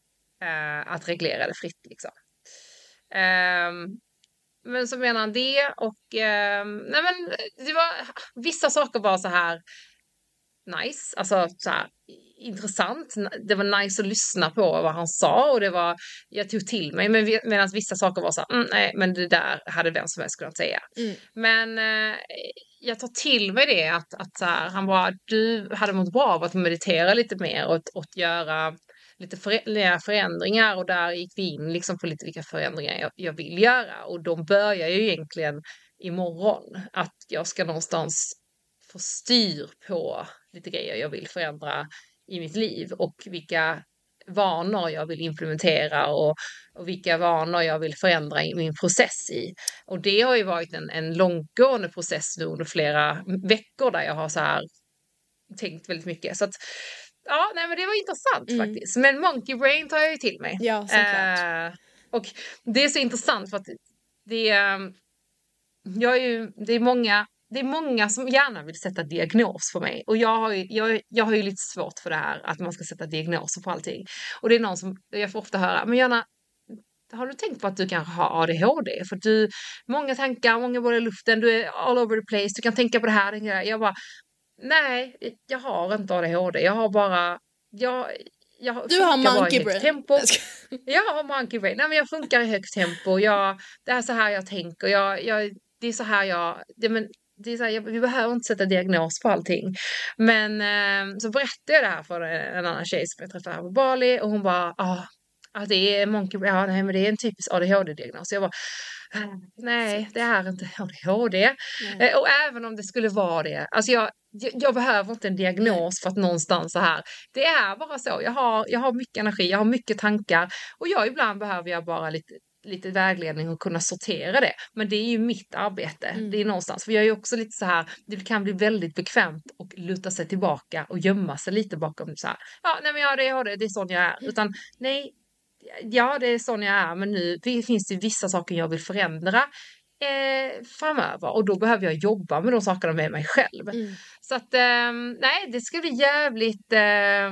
eh, att reglera det fritt. Liksom. Eh, men så menar han det. Och eh, nej men, det var, vissa saker var så här. nice, alltså så här, intressant. Det var nice att lyssna på vad han sa och det var, jag tog till mig, men medan vissa saker var så här, mm, nej, men det där hade vem som helst kunnat säga. Mm. Men eh, jag tar till mig det att, att så här, han bara, du hade mått bra av att meditera lite mer och, och göra lite för, förändringar, och där gick vi in liksom på lite vilka förändringar jag, jag vill göra, och de börjar ju egentligen imorgon, att jag ska någonstans få styr på lite grejer jag vill förändra i mitt liv och vilka vanor jag vill implementera och, och vilka vanor jag vill förändra i min process i. Och det har ju varit en, en långgående process nu under flera veckor där jag har så här tänkt väldigt mycket. Så att, ja, nej, men det var intressant mm. faktiskt. Men monkey brain tar jag ju till mig. Ja, såklart. Eh, och det är så intressant för att det är, jag är ju, det är många Det är många som gärna vill sätta diagnos för mig. Och jag har, ju, jag, jag har ju lite svårt för det här, att man ska sätta diagnoser på allting. Och det är någon som, jag får ofta höra, men Jonna, har du tänkt på att du kanske har A D H D? För du, många tankar, många bollar i luften, du är all over the place, du kan tänka på det här. Det här. Jag bara, nej, jag har inte A D H D. Jag har bara, jag, jag du har monkey brain. Tempo. Jag har monkey brain. Nej, men jag funkar i högt tempo. Jag, det är så här jag tänker. Jag, jag, det är så här jag, det, men, det är så här, jag, vi behöver inte sätta diagnos på allting. Men eh, så berättade jag det här för en annan tjej som jag träffade här på Bali. Och hon bara, ah, ah, det är monkey brain. Ja, nej, men det är en typisk A D H D-diagnos. Jag bara, nej, det är inte A D H D. Eh, och även om det skulle vara det. Alltså jag, jag, jag behöver inte en diagnos för att någonstans så här. Det är bara så. Jag har, jag har mycket energi, jag har mycket tankar. Och jag ibland behöver jag bara lite lite vägledning och kunna sortera det. Men det är ju mitt arbete. Mm. Det är någonstans. För jag är ju också lite så här, det kan bli väldigt bekvämt och luta sig tillbaka och gömma sig lite bakom så här. Ja, nej men ja, det, ja, det, det är sån jag är. Utan nej, ja det är sån jag är. Men nu finns det vissa saker jag vill förändra eh, framöver. Och då behöver jag jobba med de sakerna med mig själv. Mm. Så att, eh, nej, det ska bli jävligt eh,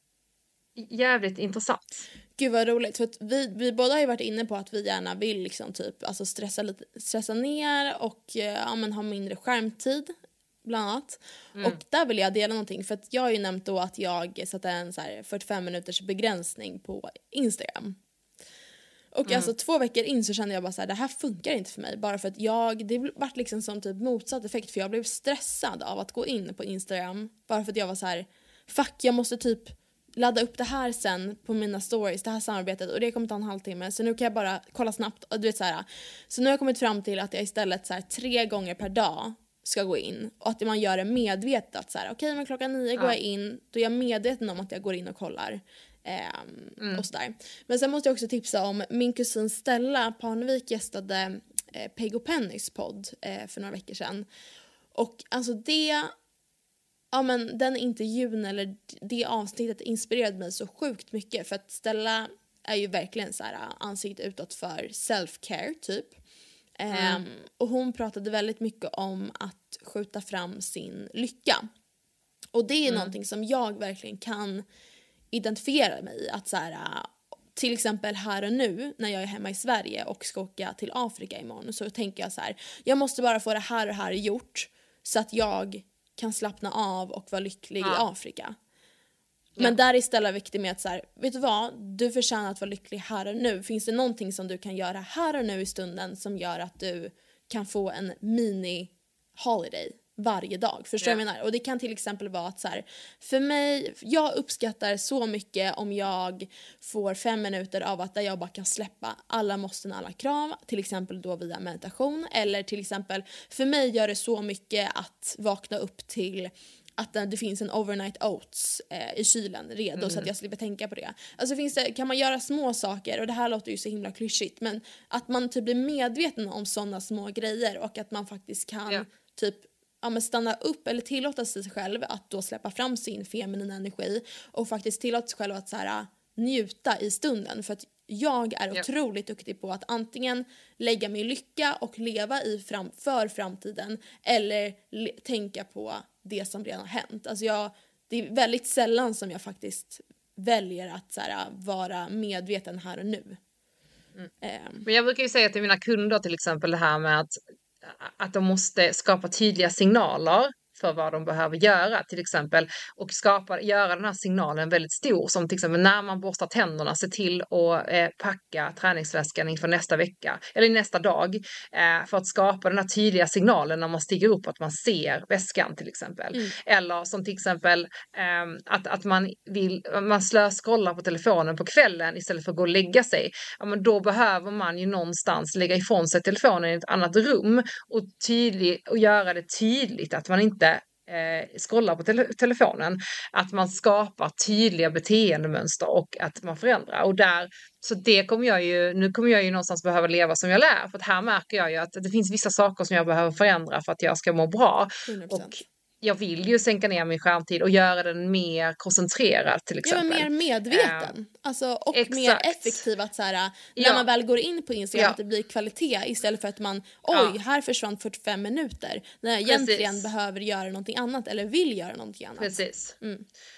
jävligt intressant. Gud vad roligt, för att vi, vi båda har ju varit inne på att vi gärna vill liksom typ alltså stressa, lite, stressa ner och ja, men ha mindre skärmtid bland annat. Mm. Och där vill jag dela någonting, för att jag har ju nämnt då att jag satte en så här fyrtiofem minuters begränsning på Instagram. Och mm. alltså två veckor in så kände jag bara så här, det här funkar inte för mig. Bara för att jag, det vart liksom som typ motsatt effekt, för jag blev stressad av att gå in på Instagram. Bara för att jag var så här, fuck, jag måste typ ladda upp det här sen på mina stories, det här samarbetet, och det kommer ta en halvtimme, så nu kan jag bara kolla snabbt och du vet så här. Så nu har jag kommit fram till att jag istället så här tre gånger per dag ska gå in, och att man gör det medvetet så här, okej okay, men klockan nio ja. går jag in, då är jag medveten om att jag går in och kollar ehm, mm. och sådär. Men sen måste jag också tipsa om min kusin Stella Parnevik gästade eh, Peg och Pennys podd eh, för några veckor sedan, och alltså det Ja, men den intervjun eller det avsnittet inspirerade mig så sjukt mycket, för att Stella är ju verkligen så här ansikte utåt för self-care typ. Mm. Um, och hon pratade väldigt mycket om att skjuta fram sin lycka. Och det är mm. någonting som jag verkligen kan identifiera mig i, att så här, till exempel här och nu när jag är hemma i Sverige och ska åka till Afrika imorgon, så tänker jag så här, jag måste bara få det här och här gjort så att jag kan slappna av och vara lycklig ja. i Afrika. Men ja. där är istället viktigt med att så här, vet du vad, du förtjänar att vara lycklig här och nu. Finns det någonting som du kan göra här och nu i stunden som gör att du kan få en mini holiday varje dag? Förstår du vad jag menar? Och det kan till exempel vara att så här, för mig, jag uppskattar så mycket om jag får fem minuter av att där jag bara kan släppa alla måsten, alla krav, till exempel då via meditation, eller till exempel för mig gör det så mycket att vakna upp till att det finns en overnight oats eh, i kylen redo mm. så att jag slipper tänka på det. Alltså finns det, kan man göra små saker, och det här låter ju så himla klyschigt, men att man typ blir medveten om sådana små grejer, och att man faktiskt kan yeah. typ ja, men stanna upp eller tillåta sig själv att då släppa fram sin feminina energi och faktiskt tillåta sig själv att så här, njuta i stunden. För att jag är yep. otroligt duktig på att antingen lägga min lycka och leva i fram, för framtiden, eller le- tänka på det som redan har hänt. Alltså jag, det är väldigt sällan som jag faktiskt väljer att så här, vara medveten här och nu. Mm. Um. Men jag brukar ju säga till mina kunder till exempel det här med att att de måste skapa tydliga signaler för vad de behöver göra till exempel och skapa, göra den här signalen väldigt stor, som till exempel när man borstar tänderna, se till att eh, packa träningsväskan inför nästa vecka eller nästa dag eh, för att skapa den här tydliga signalen när man stiger upp att man ser väskan till exempel. Mm. Eller som till exempel eh, att, att man vill, man slöskollar på telefonen på kvällen istället för att gå och lägga sig. Ja, men då behöver man ju någonstans lägga ifrån sig telefonen i ett annat rum och, tydlig, och göra det tydligt att man inte eh, scrollar på te- telefonen. Att man skapar tydliga beteendemönster och att man förändrar. Och där, så det kommer jag ju, nu kommer jag ju någonstans behöva leva som jag lär. För att här märker jag ju att det finns vissa saker som jag behöver förändra för att jag ska må bra. hundra procent. Och jag vill ju sänka ner min skärmtid och göra den mer koncentrerad till exempel. Ja, men mer medveten. Uh, alltså, och exakt. Mer effektiv att så här, när ja. man väl går in på Instagram ja. att det blir kvalitet istället för att man, oj, ja. här försvann fyrtiofem minuter. När jag egentligen behöver göra någonting annat eller vill göra någonting annat. Precis. Mm.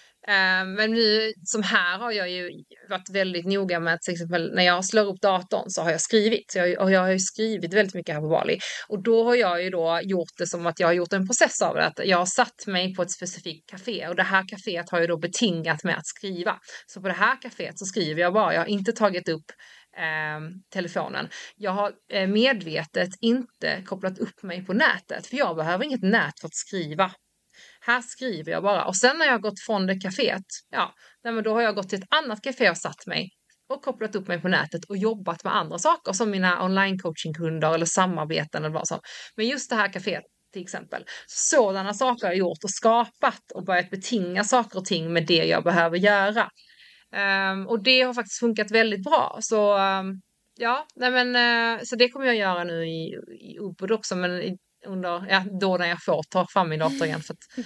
Uh, men nu, som här har jag ju varit väldigt noga med att till exempel när jag slår upp datorn så har jag skrivit. Så jag, och jag har ju skrivit väldigt mycket här på Bali. Och då har jag ju då gjort det som att jag har gjort en process av det. Att jag har satt mig på ett specifikt café. Och det här caféet har ju då betingat med att skriva. Så på det här caféet så skriver jag bara. Jag har inte tagit upp eh, telefonen. Jag har eh, medvetet inte kopplat upp mig på nätet. För jag behöver inget nät för att skriva. Här skriver jag bara. Och sen när jag har gått från det kaféet, ja, men då har jag gått till ett annat café och satt mig och kopplat upp mig på nätet och jobbat med andra saker som mina online-coachingkunder eller samarbeten eller vad som. Men just det här kaféet till exempel. Sådana saker har jag gjort och skapat och börjat betinga saker och ting med det jag behöver göra. Um, och det har faktiskt funkat väldigt bra. Så um, ja, nej men, uh, så det kommer jag göra nu i, i Ubud också, men i, under, ja, då när jag får ta fram min dator igen för att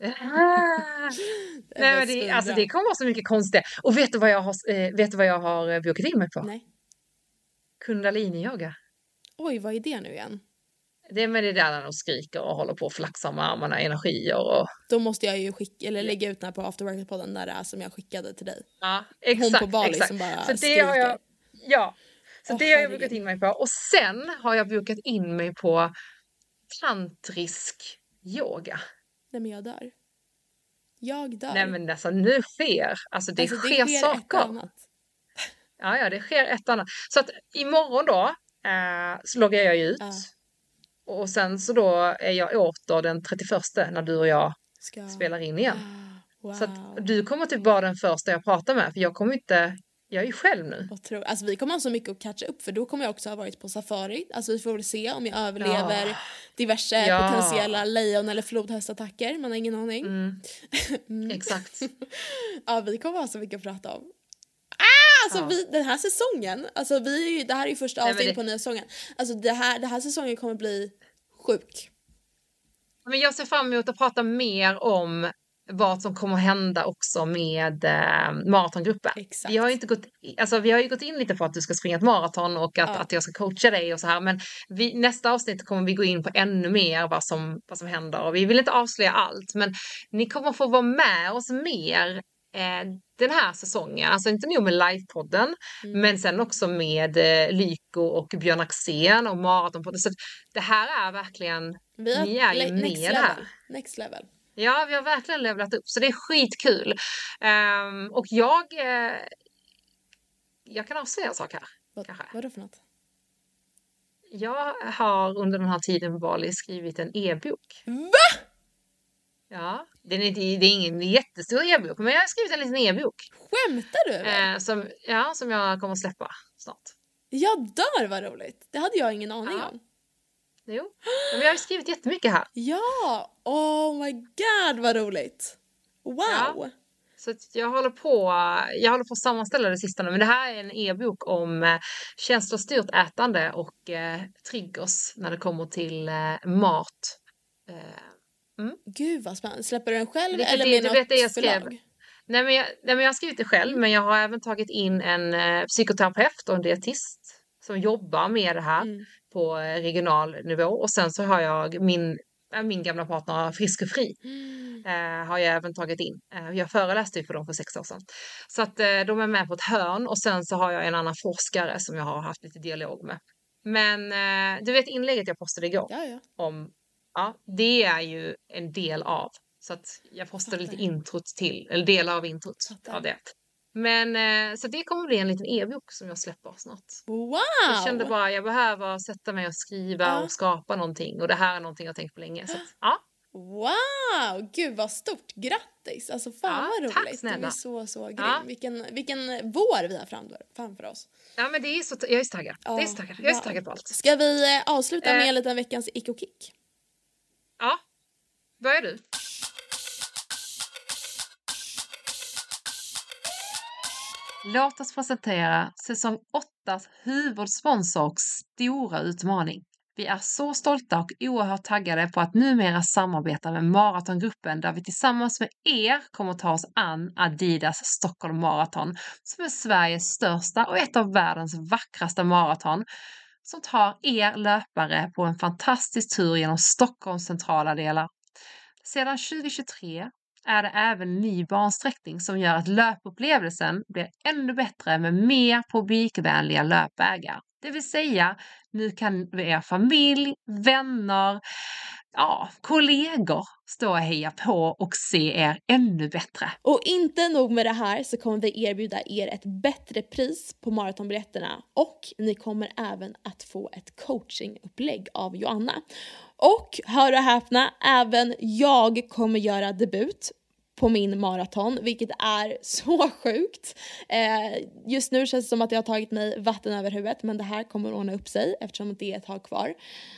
nej, men det, alltså, det kommer vara så mycket konstigt. Och vet du vad jag har, eh, vet du vad jag har bokat in mig på? Nej. Kundalini-yoga. Oj, vad är det nu igen? Det är med det där när de skriker och håller på och flaxar med armarna, energier och... Då måste jag ju skicka, eller lägga ut den här på Afterwork-podden där det är som jag skickade till dig. Ja, exakt. Hon på Bali exakt. som bara så det skriker. har jag, ja, så oh, det har jag bokat in mig på. Och sen har jag bokat in mig på tantrisk yoga. Nej, men jag dör. Jag dör. Nej, men alltså nu sker, alltså det, alltså, det sker, sker saker. Ett annat. Ja, ja, det sker ett annat. Så att imorgon då eh, så loggar jag ut. Uh. Och sen så då är jag åter den trettioförsta när du och jag Ska... spelar in igen. Uh, wow. Så att du kommer typ vara den första jag pratar med. För jag kommer inte... Jag är ju själv nu. Tror, alltså vi kommer ha så mycket att catcha upp. För då kommer jag också ha varit på safari. Alltså vi får väl se om jag överlever ja. diverse ja. potentiella lejon- eller flodhästattacker. Man har ingen aning. Mm. mm. Exakt. Ja, vi kommer ha så mycket att prata om. Ah, alltså ja. vi, den här säsongen. Alltså vi, det här är ju första avsnitt det... på nya säsongen. Alltså det här, det här säsongen kommer bli sjuk. Men jag ser fram emot att prata mer om vad som kommer hända också med eh, maratongruppen. Exakt. Vi har ju inte gått, alltså vi har ju gått in lite på att du ska springa ett maraton och att, ja. att jag ska coacha dig och så här, men vi, nästa avsnitt kommer vi gå in på ännu mer vad som, vad som händer och vi vill inte avslöja allt, men ni kommer få vara med oss mer eh, den här säsongen, alltså inte nog med livepodden mm. men sen också med eh, Lyko och Björn Axén och maratonpodden, så det här är verkligen vi har, ni är ju next med level. här. Next level. Ja, vi har verkligen levlat upp. Så det är skitkul. Um, och jag... Uh, jag kan avslöja en sak här. Vad, kanske. vad är det för något? Jag har under den här tiden på Bali skrivit en e-bok. Va? Ja, den är, det är ingen jättestor e-bok. Men jag har skrivit en liten e-bok. Skämtar du? Uh, som, ja, som jag kommer att släppa snart. Jag dör, vad roligt. Det hade jag ingen aning ja. om. Jo, men jag har skrivit jättemycket här. Ja, oh my god vad roligt. Wow. Ja, så jag håller på jag håller på att sammanställa det sista nu, men det här är en e-bok om eh, känslostyrt ätande och eh, triggers när det kommer till eh, mat. Eh, mm. Gud vad spännande. Släpper du den själv det, eller det, med det, något vet det jag skrev. förlag? Nej men, jag, nej men jag har skrivit det själv, mm. men jag har även tagit in en eh, psykoterapeut och en dietist som jobbar med det här mm. på regional nivå. Och sen så har jag min, min gamla partner Frisk och Fri. Mm. Eh, har jag även tagit in. Eh, jag föreläste ju för dem för sex år sedan. Så att eh, de är med på ett hörn. Och sen så har jag en annan forskare som jag har haft lite dialog med. Men eh, du vet inlägget jag postade igår. Ja, ja. Om ja, det är ju en del av. Så att jag postade lite introt till, eller delar av introt av det. Men eh, så det kommer bli en liten e-bok som jag släpper snart. Wow! Jag kände bara jag behöver sätta mig och skriva ja. och skapa någonting. Och det här är någonting jag tänkt på länge. Så att, ja. Wow! Gud vad stort! Grattis! Alltså fan ja, vad roligt. Tack snälla. Du är så, så grym. Ja. Vilken, vilken vår vi har framför, framför oss. Ja men det är så, jag är så taggad. Ja. Jag är så taggad. Jag är så taggad på allt. Ska vi eh, avsluta med eh. en liten veckans ick och kick? Ja. Börjar du? Låt oss presentera säsong åttas huvudsponsor och stora utmaning. Vi är så stolta och oerhört taggade på att numera samarbeta med Maratongruppen där vi tillsammans med er kommer ta oss an Adidas Stockholm Marathon som är Sveriges största och ett av världens vackraste maraton som tar er löpare på en fantastisk tur genom Stockholms centrala delar. Sedan tjugohundratjugotre är det även ny bansträckning som gör att löpupplevelsen blir ännu bättre med mer publikvänliga löpvägar. Det vill säga, nu kan er familj, vänner, ja, kollegor stå och heja på och se er ännu bättre. Och inte nog med det här så kommer vi erbjuda er ett bättre pris på maratonbiljetterna och ni kommer även att få ett coachingupplägg av Joanna. Och hör och häpna, även jag kommer göra debut på min maraton, vilket är så sjukt. Eh, just nu känns det som att jag har tagit mig vatten över huvudet, men det här kommer ordna upp sig eftersom det är ett tag kvar.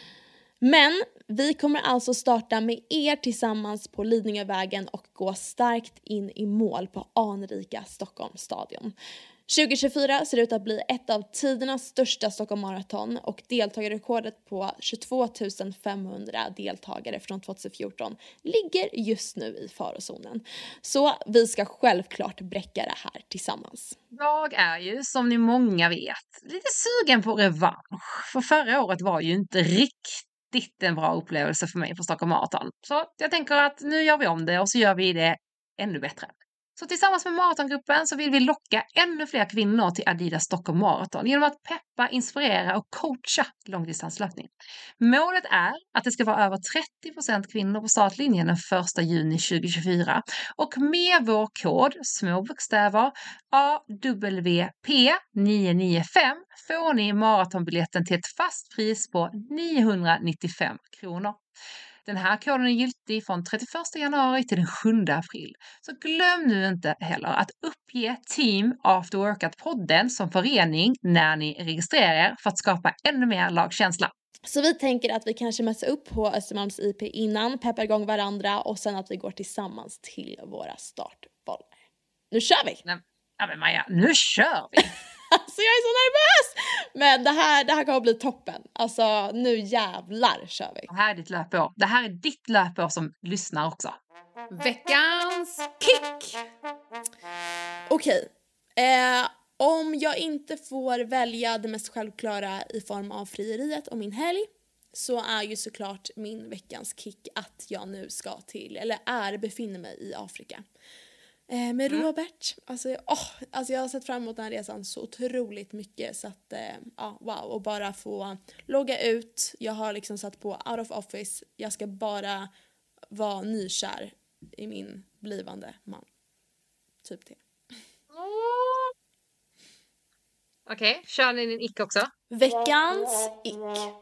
Men vi kommer alltså starta med er tillsammans på Lidingövägen och gå starkt in i mål på anrika Stockholms stadion. tjugo tjugofyra ser ut att bli ett av tidernas största Stockholm Marathon och deltagarrekordet på tjugotvå tusen femhundra deltagare från tjugohundrafjorton ligger just nu i farozonen. Så vi ska självklart bräcka det här tillsammans. Jag är ju, som ni många vet, lite sugen på revansch. För förra året var ju inte riktigt en bra upplevelse för mig på Stockholm Marathon. Så jag tänker att nu gör vi om det och så gör vi det ännu bättre. Så tillsammans med Maratongruppen så vill vi locka ännu fler kvinnor till Adidas Stockholm Marathon genom att peppa, inspirera och coacha långdistanslöpning. Målet är att det ska vara över trettio procent kvinnor på startlinjen den första juni tjugohundratjugofyra och med vår kod, små bokstäver, A W P nio nio fem får ni maratonbiljetten till ett fast pris på niohundranittiofem kronor. Den här koden är giltig från trettioförsta januari till den sjunde april. Så glöm nu inte heller att uppge Team After Workout-podden som förening när ni registrerar er för att skapa ännu mer lagkänsla. Så vi tänker att vi kanske mässar upp på Östermalms I P innan, peppar igång varandra och sen att vi går tillsammans till våra startbollar. Nu kör vi! Nej, ja men Maja, nu kör vi! Alltså jag är så nervös! Men det här, det här kommer bli toppen. Alltså nu jävlar kör vi. Det här är ditt löpår. Det här är ditt löpår som lyssnar också. Veckans kick! Okej. Eh, om jag inte får välja det mest självklara i form av frieriet och min helg så är ju såklart min veckans kick att jag nu ska till, eller är, befinner mig i Afrika. Eh, med mm. Robert. Alltså, oh, alltså jag har sett fram emot den här resan så otroligt mycket. Så att, eh, ah, wow. Och bara få logga ut. Jag har liksom satt på out of office. Jag ska bara vara nykär i min blivande man. Typ det. Mm. Okej, okay. Kör ni din ick också? Veckans ick.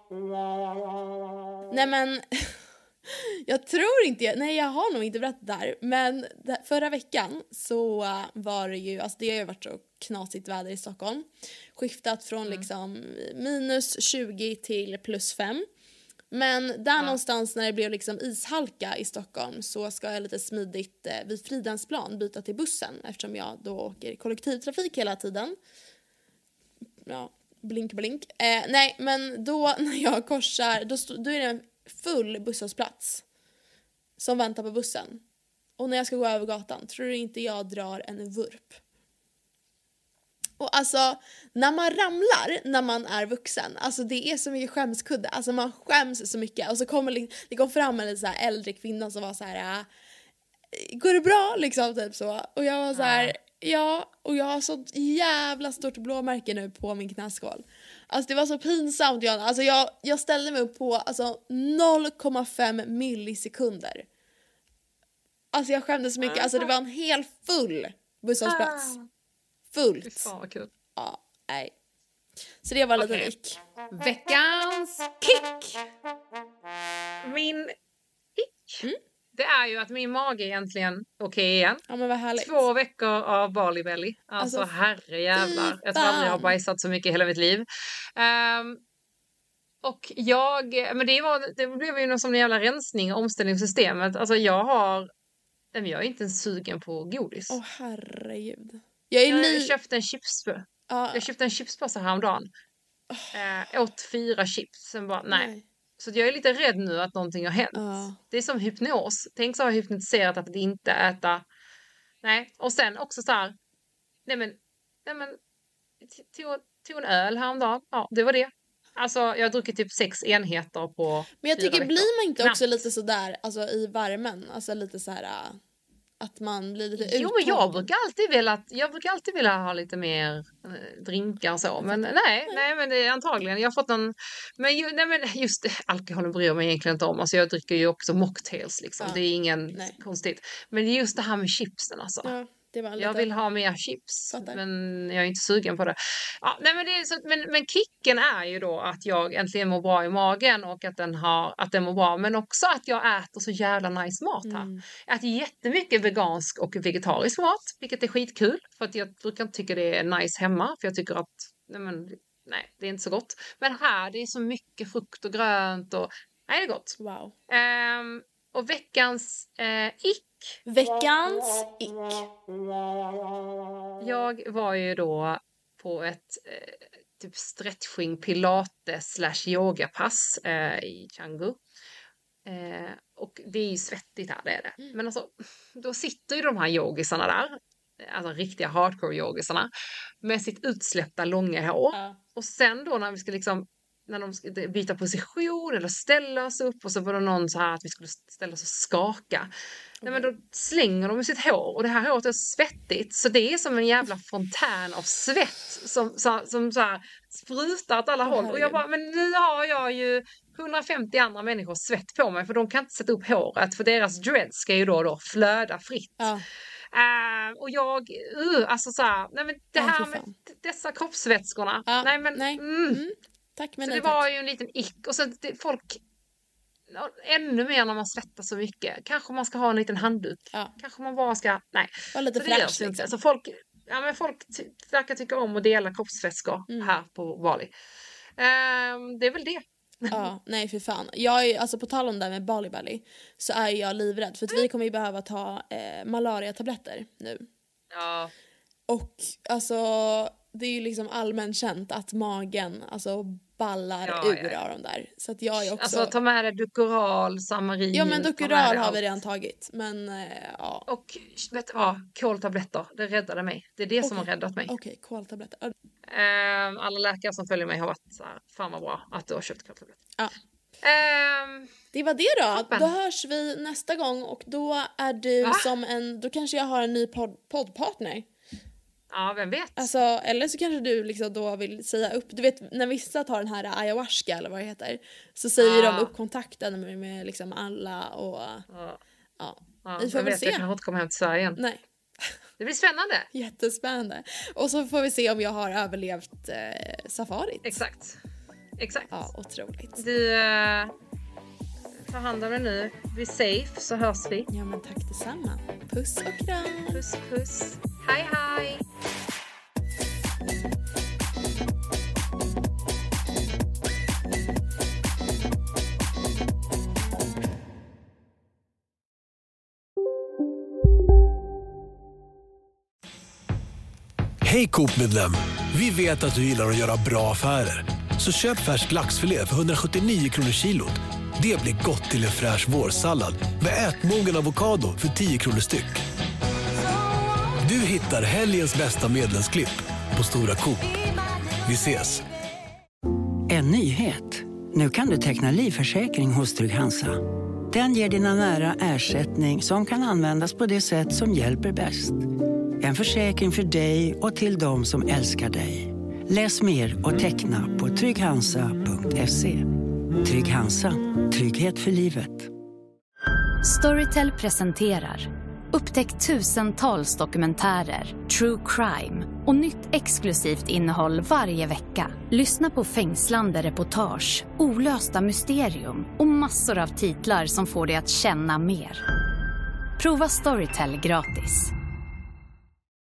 Nej men... Jag tror inte, nej jag har nog inte berättat det här, men förra veckan så var det ju, alltså det har ju varit så knasigt väder i Stockholm. Skiftat från mm. liksom minus tjugo till plus fem. Men där ja. någonstans när det blev liksom ishalka i Stockholm så ska jag lite smidigt eh, vid Fridhemsplan byta till bussen eftersom jag då åker kollektivtrafik hela tiden. Ja, blink blink. Eh, nej, men då när jag korsar, då, stå, då är det en full busshållplats som väntar på bussen. Och när jag ska gå över gatan tror du inte jag drar en vurp. Och alltså, när man ramlar när man är vuxen, alltså det är så mycket skämskudde. Alltså man skäms så mycket. Och så kommer det kom fram en så här äldre kvinna som var så här: går det bra? Liksom typ så. Och jag var så här, ja. Och jag har sånt jävla stort blåmärke nu på min knäskål. Alltså det var så pinsamt, Johanna. Alltså jag, jag ställde mig upp på alltså, noll komma fem millisekunder. Alltså jag skämdes så mycket. Alltså det var en hel full busshållplats. Fullt. Fy fan vad kul. Ja, nej. Så det var lite Okej. ick. Veckans kick. Min ick. Mm. Det är ju att min mage är egentligen okej igen. Ja men vad härligt. Två veckor av Bali Belly. Alltså, Alltså, herrejävlar. Jag tror aldrig jag har bajsat så mycket i hela mitt liv. Um, och jag, men det, var, det blev ju någon som en jävla rensning och omställning av systemet. Alltså jag har, men jag är inte ens sugen på godis. Åh oh, herregud. Jag är jag, li... jag köpte en chips. Ja. Jag köpte en chipspåse häromdagen. Uh, åt fyra chips. Sen bara, nej. nej. Så jag är lite rädd nu att någonting har hänt. Ja. Det är som hypnos. Tänk så har jag hypnotiserat att det inte äta. Nej. Och sen också så här. Nej men. Nej men. Tog, tog en öl häromdagen. Ja, det var det. Alltså jag har druckit typ sex enheter på. Men jag tycker veckor. blir man inte Knappt. också lite sådär. Alltså i värmen. Alltså lite så här. Att man blir lite Jo, men jag brukar alltid vilja jag brukar alltid vilja ha lite mer eh, drinkar och så, men nej, nej, nej, men det är antagligen jag har fått någon, men ju, nej, men just det, alkoholen bryr jag mig egentligen inte om. Alltså jag dricker ju också mocktails liksom. Ja. Det är ingen nej. konstigt. Men det är just det här med chipsen alltså. Ja. Det var lite... Jag vill ha mer chips. Fattar. Men jag är inte sugen på det. Ja, nej, men, det är så, men, men kicken är ju då att jag äntligen mår bra i magen. Och att den, har, att den mår bra. Men också att jag äter så jävla nice mat här. Mm. Jag äter jättemycket vegansk och vegetarisk mat. Vilket är skitkul. För att jag brukar inte tycka det är nice hemma. För jag tycker att nej, men, nej, det är inte så gott. Men här det är så mycket frukt och grönt. Och, nej, det är gott. Wow. Um, och veckans uh, ick. Veckans ick. Jag var ju då på ett eh, typ stretching pilates slash yogapass eh, i Canggu. Eh, och det är ju svettigt här, det är det. Mm. Men alltså, då sitter ju de här yogisarna där. Alltså riktiga hardcore yogisarna. Med sitt utsläppta långa hår. Ja. Och sen då när vi ska liksom när de ska byta position eller ställa oss upp och så var det någon så här att vi skulle ställa oss och skaka. Okay. Nej, men då slänger de sitt hår och det här håret är svettigt så det är som en jävla fontän av svett som, som, som så här sprutar åt alla oh, håll. Och jag bara, men nu har jag ju hundrafemtio andra människor svett på mig för de kan inte sätta upp håret för deras dreads ska ju då, då flöda fritt. Ja. Uh, och jag, uh, alltså så här, nej men det här oh, med dessa kroppsvätskorna. Ja, nej men, nej. Mm. Mm. Tack, men så nej, det var tack. ju en liten ick. Och så det, folk, ännu mer när man svettas så mycket. Kanske man ska ha en liten handduk. Ja. Kanske man bara ska, nej. Var lite så fräsch, det görs liksom. inte. Så folk, ja, men folk ty- verkar tycka om att dela kroppsvätskor mm. här på Bali. Um, det är väl det. Ja, nej för fan. Jag är, alltså på tal om det med Bali Belly så är jag livrädd. För att mm. vi kommer ju behöva ta eh, malaria-tabletter nu. Ja. Och alltså det är ju liksom allmänt känt att magen alltså ballar ja, ur ja. av dem där. Så att jag är också... Alltså ta med dig Dukoral, Samarin. Ja men Dukoral har vi redan tagit. Men äh, ja. Och vet du vad? Koltabletter. Det räddade mig. Det är det okay. som har räddat mig. Okej, okay, koltabletter. Um, alla läkare som följer mig har varit så här, fan vad bra att du har köpt koltabletter. Ja. Um, det var det då. Toppen. Då hörs vi nästa gång och då är du Va? som en, då kanske jag har en ny pod- poddpartner. Ja, vem vet? Alltså, eller så kanske du liksom då vill säga upp, du vet när vissa tar den här ayahuasca eller vad det heter så säger ja. de upp kontakten med, med liksom alla och ja, ja. ja vi får väl se. Jag kan inte komma hem till Sverige igen. Nej. Det blir spännande. Jättespännande. Och så får vi se om jag har överlevt eh, safarit. Exakt. Exakt. Ja, otroligt. Du eh, tar hand om det nu. Bli safe så hörs vi. Ja men tack detsamma. Puss och kram. Puss puss. Hej hej. Hej Coop-medlem! Vi vet att du gillar att göra bra affärer. Så köp färsk laxfilé för hundrasjuttionio kronor kilot. Det blir gott till en fräsch vårsallad med ätmogen avokado för tio kronor styck. Du hittar helgens bästa medlemsklipp på Stora Coop. Vi ses! En nyhet. Nu kan du teckna livförsäkring hos Trygg-Hansa. Den ger dina nära ersättning som kan användas på det sätt som hjälper bäst. En försäkring för dig och till de som älskar dig. Läs mer och teckna på trygg hansa punkt se. Trygg Hansa, trygghet för livet. Storytel presenterar upptäck tusentals dokumentärer, true crime och nytt exklusivt innehåll varje vecka. Lyssna på fängslande reportage, olösta mysterium och massor av titlar som får dig att känna mer. Prova Storytel gratis.